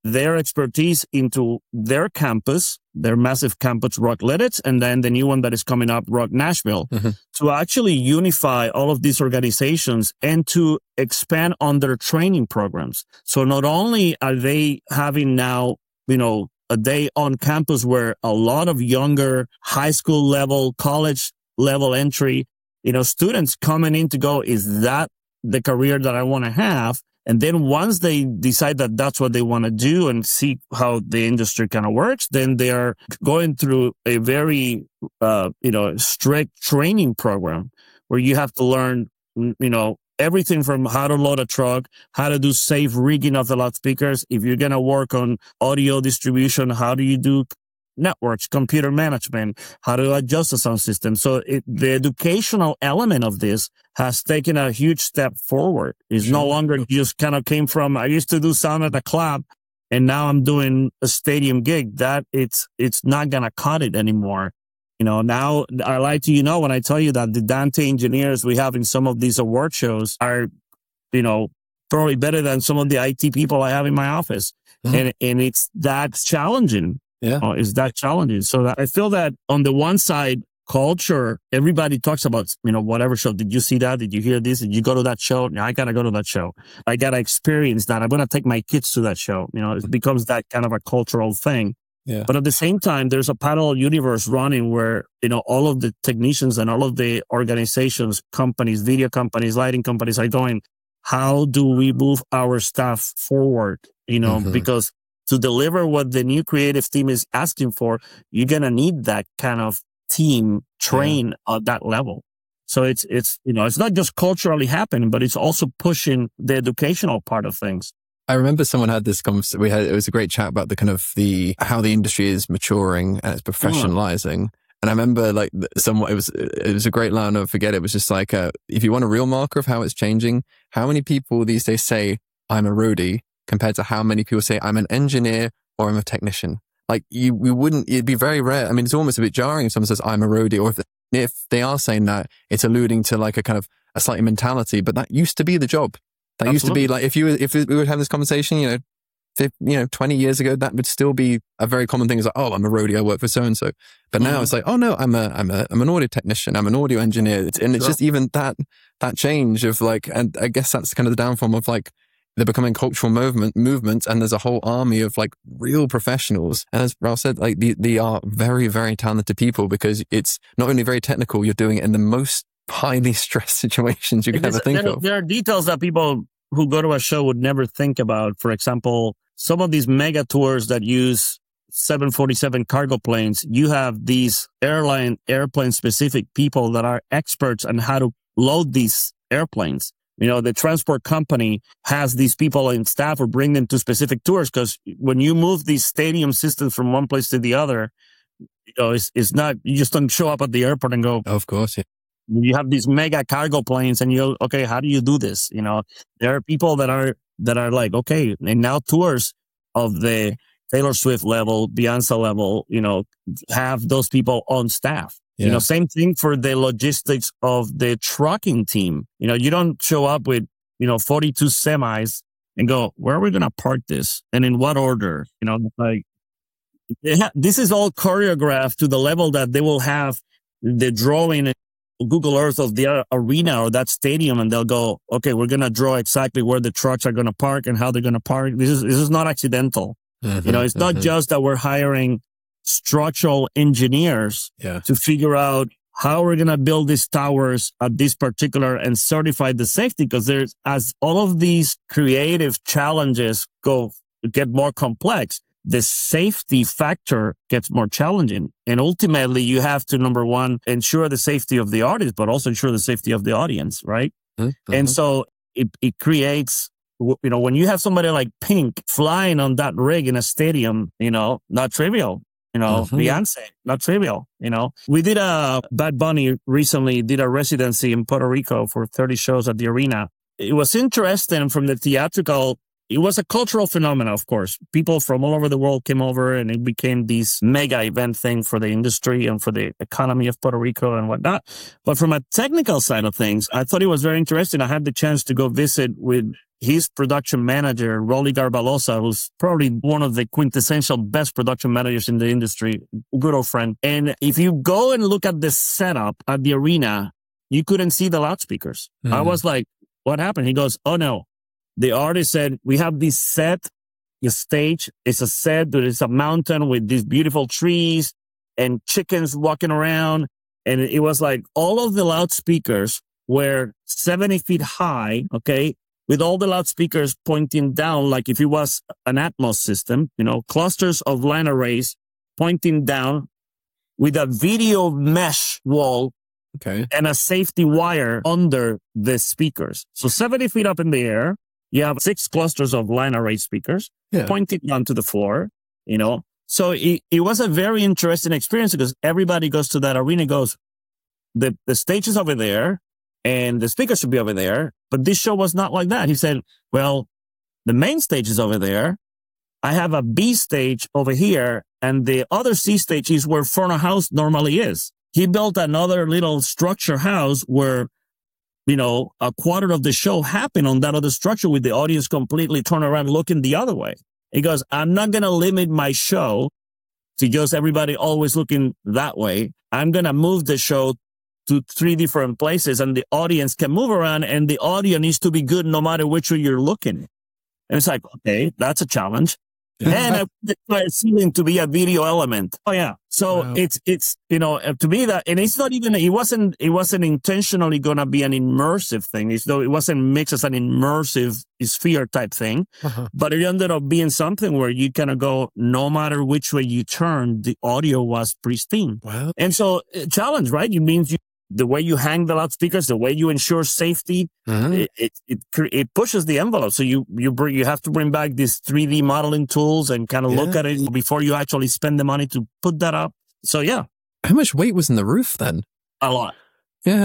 their expertise into their campus, their massive campus, Rockletics, and then the new one that is coming up, Rock Nashville, mm-hmm. to actually unify all of these organizations and to expand on their training programs. So not only are they having now, you know, a day on campus where a lot of younger high school level, college level entry, you know, students coming in to go, is that the career that I want to have? And then once they decide that that's what they want to do and see how the industry kind of works, then they are going through a very, uh, you know, strict training program where you have to learn, you know, everything from how to load a truck, how to do safe rigging of the loudspeakers. If you're going to work on audio distribution, how do you do networks, computer management, how to adjust the sound system. So it, the educational element of this has taken a huge step forward. It's sure. no longer just kind of came from, I used to do sound at a club and now I'm doing a stadium gig. That it's, it's not going to cut it anymore. You know, now I like to, you know, when I tell you that the Dante engineers we have in some of these award shows are, you know, probably better than some of the I T people I have in my office. Mm-hmm. And, and it's that challenging. Yeah. Uh, is that challenging? So that I feel that on the one side, culture, everybody talks about, you know, whatever show. Did you see that? Did you hear this? Did you go to that show? Now I got to go to that show. I got to experience that. I'm going to take my kids to that show. You know, it becomes that kind of a cultural thing. Yeah. But at the same time, there's a parallel universe running where, you know, all of the technicians and all of the organizations, companies, video companies, lighting companies are going, how do we move our stuff forward? You know, mm-hmm. because to deliver what the new creative team is asking for, you're going to need that kind of team trained yeah. at that level. So it's, it's, you know, it's not just culturally happening, but it's also pushing the educational part of things. I remember someone had this conversation. We had, it was a great chat about the kind of the, how the industry is maturing and it's professionalizing. Oh. And I remember like somewhat, it was, it was a great line. I'll forget. It was just like, uh, if you want a real marker of how it's changing, how many people these days say I'm a roadie compared to how many people say I'm an engineer or I'm a technician? Like you, we wouldn't, it'd be very rare. I mean, it's almost a bit jarring if someone says I'm a roadie, or if, if they are saying that, it's alluding to like a kind of a slightly mentality, but that used to be the job. That Absolutely. Used to be like, if you, if we would have this conversation, you know, fifty, you know, twenty years ago, that would still be a very common thing. Is like, oh, I'm a roadie, I work for so-and-so. But now mm. it's like, oh no, I'm a, I'm a, I'm an audio technician, I'm an audio engineer. It's, and it's sure. just even that, that change of like, and I guess that's kind of the downfall of like, they're becoming cultural movement movements, and there's a whole army of like real professionals. And as Ralph said, like they, they are very, very talented people because it's not only very technical, you're doing it in the most highly stressed situations you can ever think there, of. There are details that people who go to a show would never think about. For example, some of these mega tours that use seven forty-seven cargo planes, you have these airline, airplane specific people that are experts on how to load these airplanes. You know, the transport company has these people in staff or bring them to specific tours, because when you move these stadium systems from one place to the other, you know, it's, it's not, you just don't show up at the airport and go. Of course, yeah. You have these mega cargo planes and you, okay, how do you do this? You know, there are people that are, that are like, okay, and now tours of the Taylor Swift level, Beyonce level, you know, have those people on staff. Yeah. You know, same thing for the logistics of the trucking team. You know, you don't show up with, you know, forty-two semis and go, where are we going to park this? And in what order? You know, like ha- this is all choreographed to the level that they will have the drawing Google Earth of the arena or that stadium. And they'll go, okay, we're going to draw exactly where the trucks are going to park and how they're going to park. This is, this is not accidental. Mm-hmm, you know, it's mm-hmm. not just that we're hiring structural engineers yeah. to figure out how we're going to build these towers at this particular and certify the safety, because there's, as all of these creative challenges go get more complex, the safety factor gets more challenging. And ultimately you have to, number one, ensure the safety of the artist, but also ensure the safety of the audience. Right. Mm-hmm. And so it, it creates, you know, when you have somebody like Pink flying on that rig in a stadium, you know, not trivial. You know, mm-hmm. Beyonce, not trivial. You know, we did a Bad Bunny recently did a residency in Puerto Rico for thirty shows at the arena. It was interesting from the theatrical. It was a cultural phenomenon, of course. People from all over the world came over and it became this mega event thing for the industry and for the economy of Puerto Rico and whatnot. But from a technical side of things, I thought it was very interesting. I had the chance to go visit with his production manager, Rolly Garbalosa, who's probably one of the quintessential best production managers in the industry, good old friend. And if you go and look at the setup at the arena, you couldn't see the loudspeakers. Mm. I was like, what happened? He goes, oh no. The artist said, we have this set, the stage is a set, there is a mountain with these beautiful trees and chickens walking around. And it was like all of the loudspeakers were seventy feet high, okay, with all the loudspeakers pointing down, like if it was an Atmos system, you know, clusters of line arrays pointing down with a video mesh wall okay, and a safety wire under the speakers. So seventy feet up in the air, you have six clusters of line array speakers yeah. pointing down to the floor, you know. So it, it was a very interesting experience because everybody goes to that arena and goes, the, the stage is over there and the speakers should be over there. But this show was not like that. He said, well, the main stage is over there. I have a B stage over here and the other C stage is where front of house normally is. He built another little structure house where, you know, a quarter of the show happened on that other structure with the audience completely turned around looking the other way. He goes, I'm not going to limit my show to just everybody always looking that way. I'm going to move the show to three different places and the audience can move around and the audio needs to be good no matter which way you're looking. And it's like, okay, that's a challenge. And I want the ceiling to be a video element. Oh yeah. So wow. it's, it's, you know, to me that, and it's not even, it wasn't, it wasn't intentionally going to be an immersive thing. It's though it wasn't mixed as an immersive sphere type thing, uh-huh. but it ended up being something where you kind of go, no matter which way you turn, the audio was pristine. Wow. And so challenge, right? It means you, the way you hang the loudspeakers, the way you ensure safety, mm-hmm. it, it, it, it pushes the envelope. So you, you bring, you have to bring back these three D modeling tools and kind of yeah. look at it before you actually spend the money to put that up. So yeah. How much weight was in the roof then? A lot. Yeah.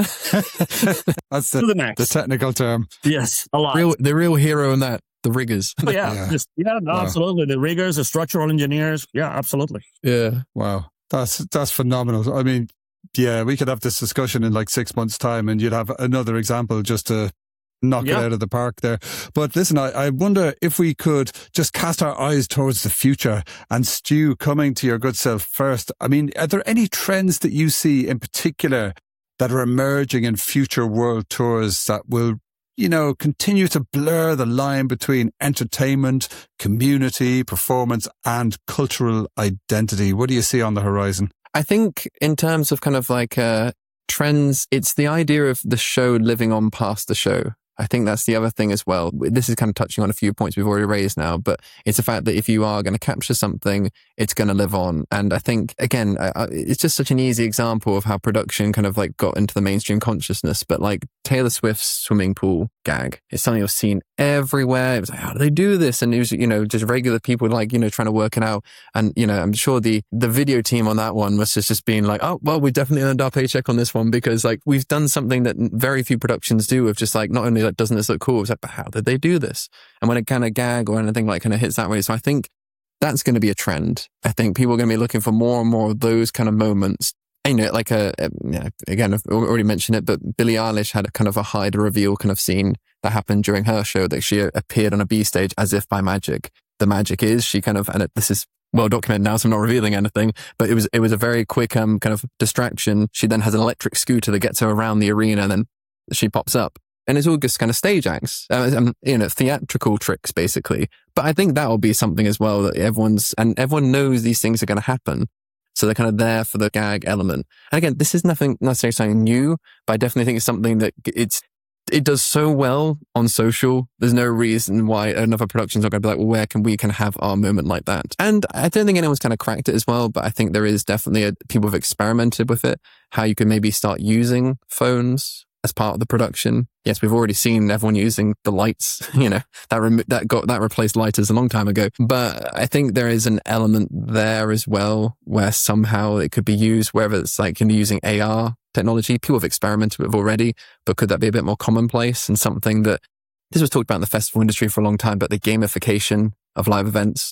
That's the, the, max. the technical term. Yes. A lot. Real, the real hero in that, the riggers. Oh, yeah. Yeah, Just, yeah no, wow. absolutely. The riggers, the structural engineers. Yeah, absolutely. Yeah. Wow. That's, that's phenomenal. I mean, yeah, we could have this discussion in like six months' time and you'd have another example just to knock yeah. it out of the park there. But listen, I, I wonder if we could just cast our eyes towards the future. And Stu, coming to your good self first, I mean, are there any trends that you see in particular that are emerging in future world tours that will, you know, continue to blur the line between entertainment, community, performance, and cultural identity? What do you see on the horizon? I think in terms of kind of like uh, trends, it's the idea of the show living on past the show. I think that's the other thing as well. This is kind of touching on a few points we've already raised now, but it's the fact that if you are going to capture something, it's going to live on. And I think, again, I, it's just such an easy example of how production kind of like got into the mainstream consciousness. But like Taylor Swift's swimming pool gag, it's something I've seen everywhere. It was like, how do they do this? And it was, you know, just regular people like, you know, trying to work it out. And, you know, I'm sure the, the video team on that one was just, just being like, oh, well, we definitely earned our paycheck on this one because like we've done something that very few productions do of just like, not only like, doesn't this look cool? It's like, but how did they do this? And when it kind of gag or anything like kind of hits that way. So I think that's going to be a trend. I think people are going to be looking for more and more of those kind of moments. And, you know, like a, a yeah, again, I've already mentioned it, but Billie Eilish had a kind of a hide or reveal kind of scene that happened during her show that she appeared on a B stage as if by magic. The magic is she kind of, and it, this is well documented now, so I'm not revealing anything, but it was, it was a very quick, um, kind of distraction. She then has an electric scooter that gets her around the arena and then she pops up. And it's all just kind of stage acts, um, you know, theatrical tricks, basically. But I think that will be something as well that everyone's, and everyone knows these things are going to happen. So they're kind of there for the gag element. And again, this is nothing necessarily something new, but I definitely think it's something that it's, it does so well on social. There's no reason why another production's not going to be like, well, where can we can have our moment like that? And I don't think anyone's kind of cracked it as well, but I think there is definitely a, people have experimented with it, how you can maybe start using phones as part of the production. Yes, we've already seen everyone using the lights, you know, that rem- that got, that replaced lighters a long time ago. But I think there is an element there as well where somehow it could be used, whether it's like in using A R technology, people have experimented with already, but could that be a bit more commonplace and something that, this was talked about in the festival industry for a long time, but the gamification of live events.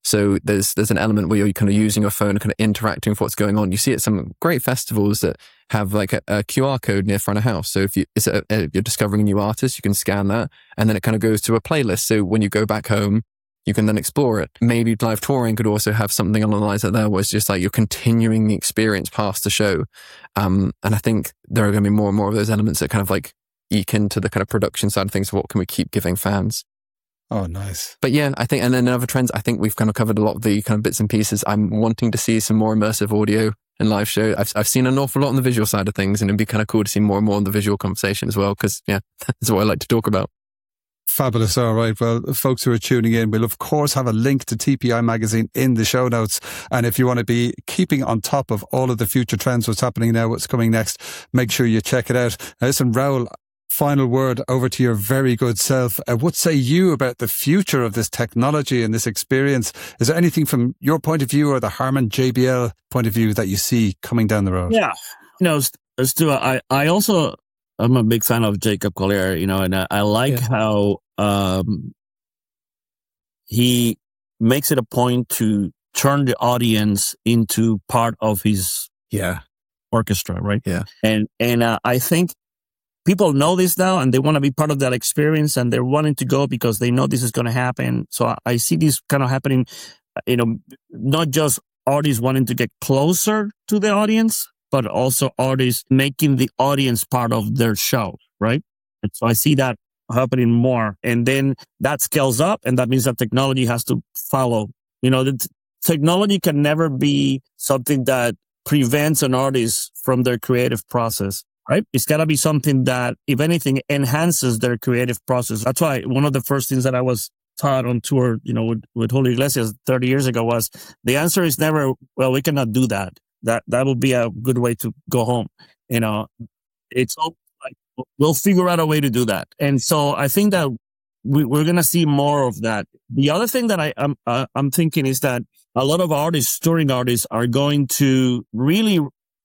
So there's there's an element where you're kind of using your phone and kind of interacting with what's going on. You see at some great festivals that have like a, a Q R code near front of house. So if you it's a, a, you're discovering a new artist, you can scan that, and then it kind of goes to a playlist. So when you go back home, you can then explore it. Maybe live touring could also have something along the lines like that, where it's just like you're continuing the experience past the show. Um, and I think there are going to be more and more of those elements that kind of like eke into the kind of production side of things. What can we keep giving fans? Oh, nice. But yeah, I think, and then other trends, I think we've kind of covered a lot of the kind of bits and pieces. I'm wanting to see some more immersive audio and live show. I've I've seen an awful lot on the visual side of things, and it'd be kind of cool to see more and more on the visual conversation as well, because yeah, that's what I like to talk about. Fabulous. All right. Well, folks who are tuning in, we'll of course have a link to T P I Magazine in the show notes. And if you want to be keeping on top of all of the future trends, what's happening now, what's coming next, make sure you check it out. Now, listen, Raoul, final word over to your very good self. Uh, what say you about the future of this technology and this experience? Is there anything from your point of view or the Harman J B L point of view that you see coming down the road? Yeah. You know, Stu, I, I also, I'm a big fan of Jacob Collier, you know, and I, I like yeah. how um, he makes it a point to turn the audience into part of his yeah orchestra, right? Yeah. And, and uh, I think people know this now, and they want to be part of that experience, and they're wanting to go because they know this is going to happen. So I, I see this kind of happening, you know, not just artists wanting to get closer to the audience, but also artists making the audience part of their show, right? And so I see that happening more. And then that scales up, and that means that technology has to follow. You know, the t- technology can never be something that prevents an artist from their creative process. Right? It's got to be something that, if anything, enhances their creative process. That's why one of the first things that I was taught on tour, you know, with, with Julio Iglesias thirty years ago was the answer is never, well, we cannot do that. That, that would be a good way to go home. You know, it's all like, we'll figure out a way to do that. And so I think that we, we're going to see more of that. The other thing that I, I'm, uh, I'm thinking is that a lot of artists, touring artists, are going to really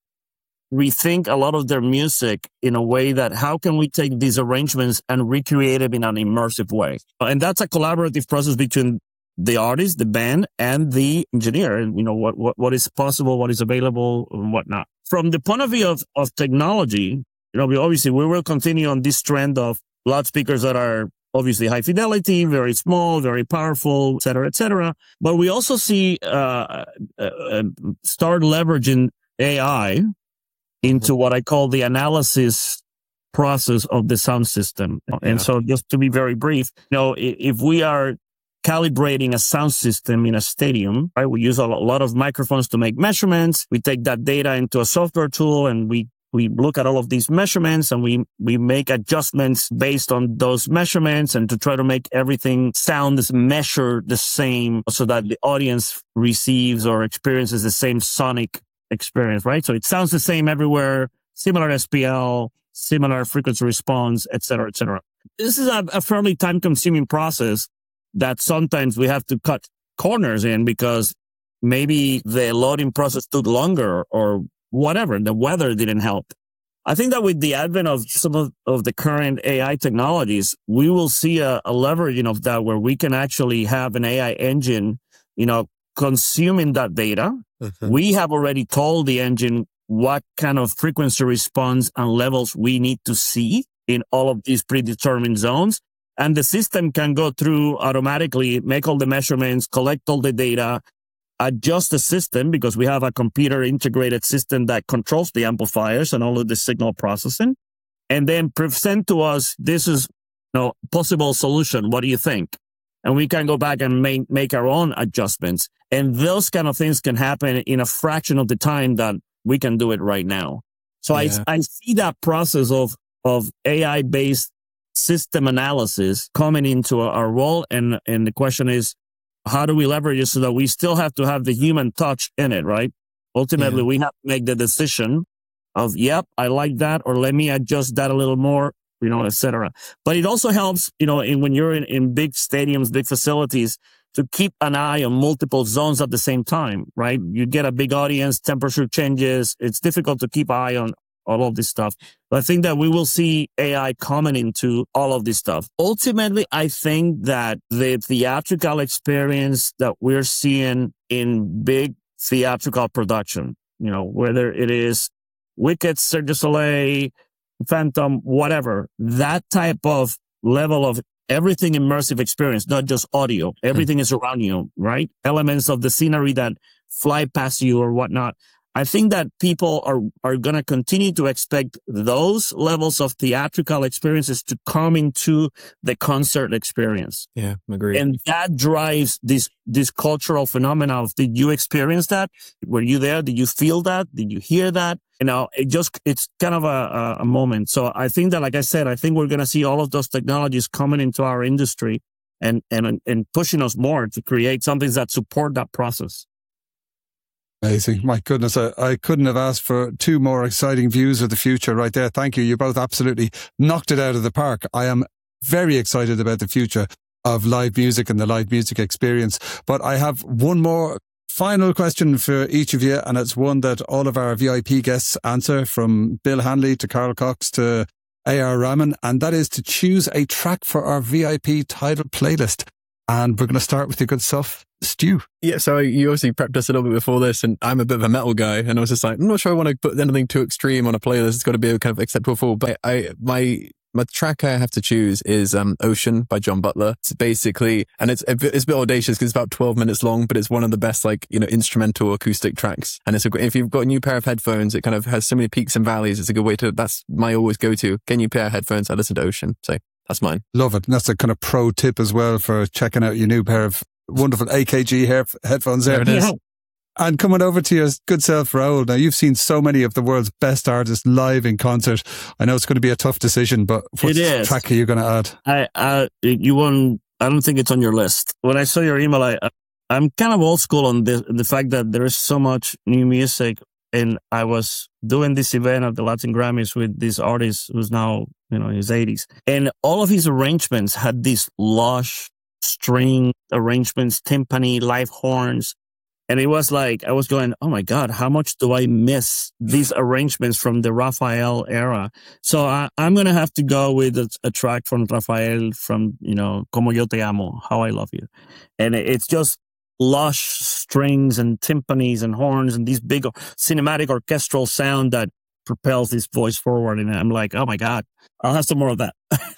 rethink a lot of their music in a way that how can we take these arrangements and recreate them in an immersive way? And that's a collaborative process between the artist, the band, and the engineer. And, you know, what, what, what is possible, what is available, and whatnot. From the point of view of, of technology, you know, we obviously we will continue on this trend of loudspeakers that are obviously high fidelity, very small, very powerful, et cetera, et cetera. But we also see uh, uh start leveraging A I into what I call the analysis process of the sound system. Yeah. And so just to be very brief, you know, if we are calibrating a sound system in a stadium, right, we use a lot of microphones to make measurements. We take that data into a software tool, and we we look at all of these measurements, and we we make adjustments based on those measurements, and to try to make everything sound measured the same so that the audience receives or experiences the same sonic experience, right? So it sounds the same everywhere, similar S P L, similar frequency response, et cetera, et cetera. This is a, a fairly time-consuming process that sometimes we have to cut corners in because maybe the loading process took longer or whatever. The weather didn't help. I think that with the advent of some of, of the current A I technologies, we will see a, a leveraging of that where we can actually have an A I engine, you know, consuming that data. Mm-hmm. We have already told the engine what kind of frequency response and levels we need to see in all of these predetermined zones. And the system can go through automatically, make all the measurements, collect all the data, adjust the system because we have a computer integrated system that controls the amplifiers and all of the signal processing, and then present to us, this is, you know, possible solution. What do you think? And we can go back and make, make our own adjustments. And those kind of things can happen in a fraction of the time that we can do it right now. So yeah. I, I see that process of, of A I-based system analysis coming into our role. And, and the question is, how do we leverage it so that we still have to have the human touch in it, right? Ultimately, yeah. we have to make the decision of, yep, I like that, or let me adjust that a little more, you know, et cetera. But it also helps, you know, in, when you're in, in big stadiums, big facilities, to keep an eye on multiple zones at the same time, right? You get a big audience, temperature changes. It's difficult to keep an eye on, all of this stuff. But I think that we will see A I coming into all of this stuff. Ultimately, I think that the theatrical experience that we're seeing in big theatrical production, you know, whether it is Wicked, Cirque du Soleil, Phantom, whatever, that type of level of everything immersive experience, not just audio. Everything mm. is around you, right? Elements of the scenery that fly past you or whatnot. I think that people are, are going to continue to expect those levels of theatrical experiences to come into the concert experience. Yeah, I agree. And that drives this, this cultural phenomena of, did you experience that? Were you there? Did you feel that? Did you hear that? You know, it just, it's kind of a, a moment. So I think that, like I said, I think we're going to see all of those technologies coming into our industry and, and, and pushing us more to create something that support that process. Amazing. My goodness, I, I couldn't have asked for two more exciting views of the future right there. Thank you. You both absolutely knocked it out of the park. I am very excited about the future of live music and the live music experience. But I have one more final question for each of you, and it's one that all of our V I P guests answer, from Bill Hanley to Carl Cox to A R Rahman, and that is to choose a track for our V I P title playlist. And we're going to start with your good self, Stu. Yeah, so you obviously prepped us a little bit before this, and I'm a bit of a metal guy, and I was just like, I'm not sure I want to put anything too extreme on a playlist. It's got to be kind of acceptable for, but I, my, my track I have to choose is um, Ocean by John Butler. It's basically, and it's a bit, it's a bit audacious because it's about twelve minutes long, but it's one of the best, like, you know, instrumental acoustic tracks. And it's a, if you've got a new pair of headphones, it kind of has so many peaks and valleys. It's a good way to, that's my always go to. Get a new pair of headphones, I listen to Ocean. So that's mine. Love it. And that's a kind of pro tip as well for checking out your new pair of wonderful A K G hair, headphones there. There it is. Yeah. And coming over to your good self, Raul. Now, you've seen so many of the world's best artists live in concert. I know it's going to be a tough decision, but what track are you going to add? I, I, you won't, I don't think it's on your list. When I saw your email, I, I'm kind of old school on the, the fact that there is so much new music. And I was doing this event at the Latin Grammys with this artist who's now, you know, in his eighties. And all of his arrangements had these lush string arrangements, timpani, live horns. And it was like, I was going, oh my God, how much do I miss these arrangements from the Rafael era? So I, I'm going to have to go with a, a track from Rafael from, you know, Como Yo Te Amo, How I Love You. And it's just lush strings and timpanis and horns and these big cinematic orchestral sound that propels this voice forward. And I'm like, oh my God, I'll have some more of that.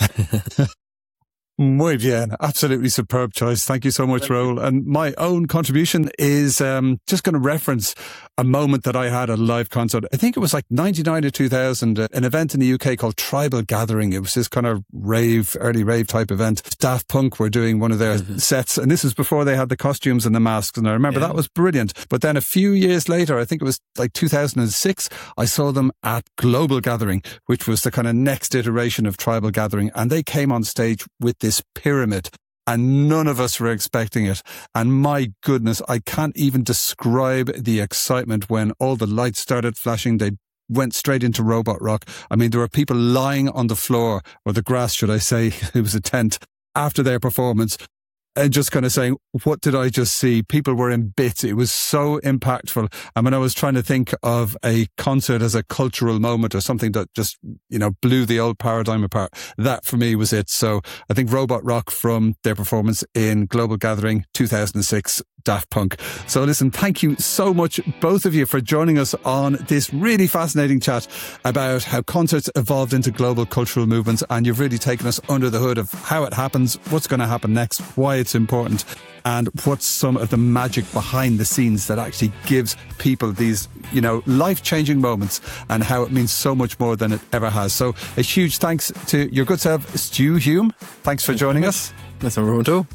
Muy bien. Absolutely superb choice. Thank you so much, Raul. And my own contribution is um, just going to reference a moment that I had at a live concert. I think it was like ninety-nine or two thousand, an event in the U K called Tribal Gathering. It was this kind of rave, early rave type event. Daft Punk were doing one of their mm-hmm. sets, and this was before they had the costumes and the masks. And I remember yeah. that was brilliant. But then a few years later, I think it was like two thousand six, I saw them at Global Gathering, which was the kind of next iteration of Tribal Gathering. And they came on stage with this pyramid, and none of us were expecting it. And my goodness, I can't even describe the excitement when all the lights started flashing. They went straight into robot rock. I mean, there were people lying on the floor, or the grass, should I say. It was a tent, after their performance, and just kind of saying, what did I just see? People were in bits. It was so impactful. And when I was trying to think of a concert as a cultural moment or something that just, you know, blew the old paradigm apart, that for me was it. So I think Robot Rock from their performance in Global Gathering two thousand six, Daft Punk. So listen, thank you so much, both of you, for joining us on this really fascinating chat about how concerts evolved into global cultural movements. And you've really taken us under the hood of how it happens, what's going to happen next, why it's important, and what's some of the magic behind the scenes that actually gives people these, you know, life-changing moments, and how it means so much more than it ever has. So a huge thanks to your good self, Stu Hume. Thanks for joining us. That's no problem at all.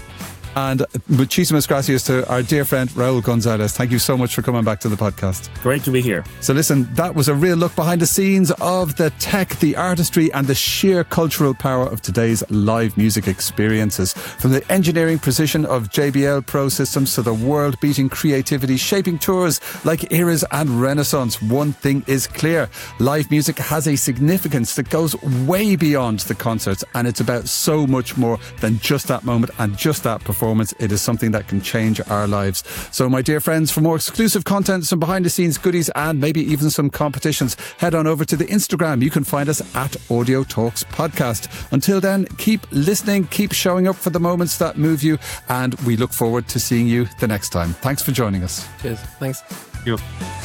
And muchísimas gracias to our dear friend Raul Gonzalez. Thank you so much for coming back to the podcast. Great to be here. So listen, that was a real look behind the scenes of the tech, the artistry, and the sheer cultural power of today's live music experiences. From the engineering precision of J B L Pro systems to the world-beating creativity shaping tours like Eras and Renaissance, one thing is clear: live music has a significance that goes way beyond the concerts, and it's about so much more than just that moment and just that performance. performance. It is something that can change our lives. So my dear friends, for more exclusive content, some behind the scenes goodies, and maybe even some competitions, head on over to the Instagram. You can find us at Audio Talks Podcast. Until then, keep listening, keep showing up for the moments that move you, and we look forward to seeing you the next time. Thanks for joining us. Cheers. Thanks. Thank you.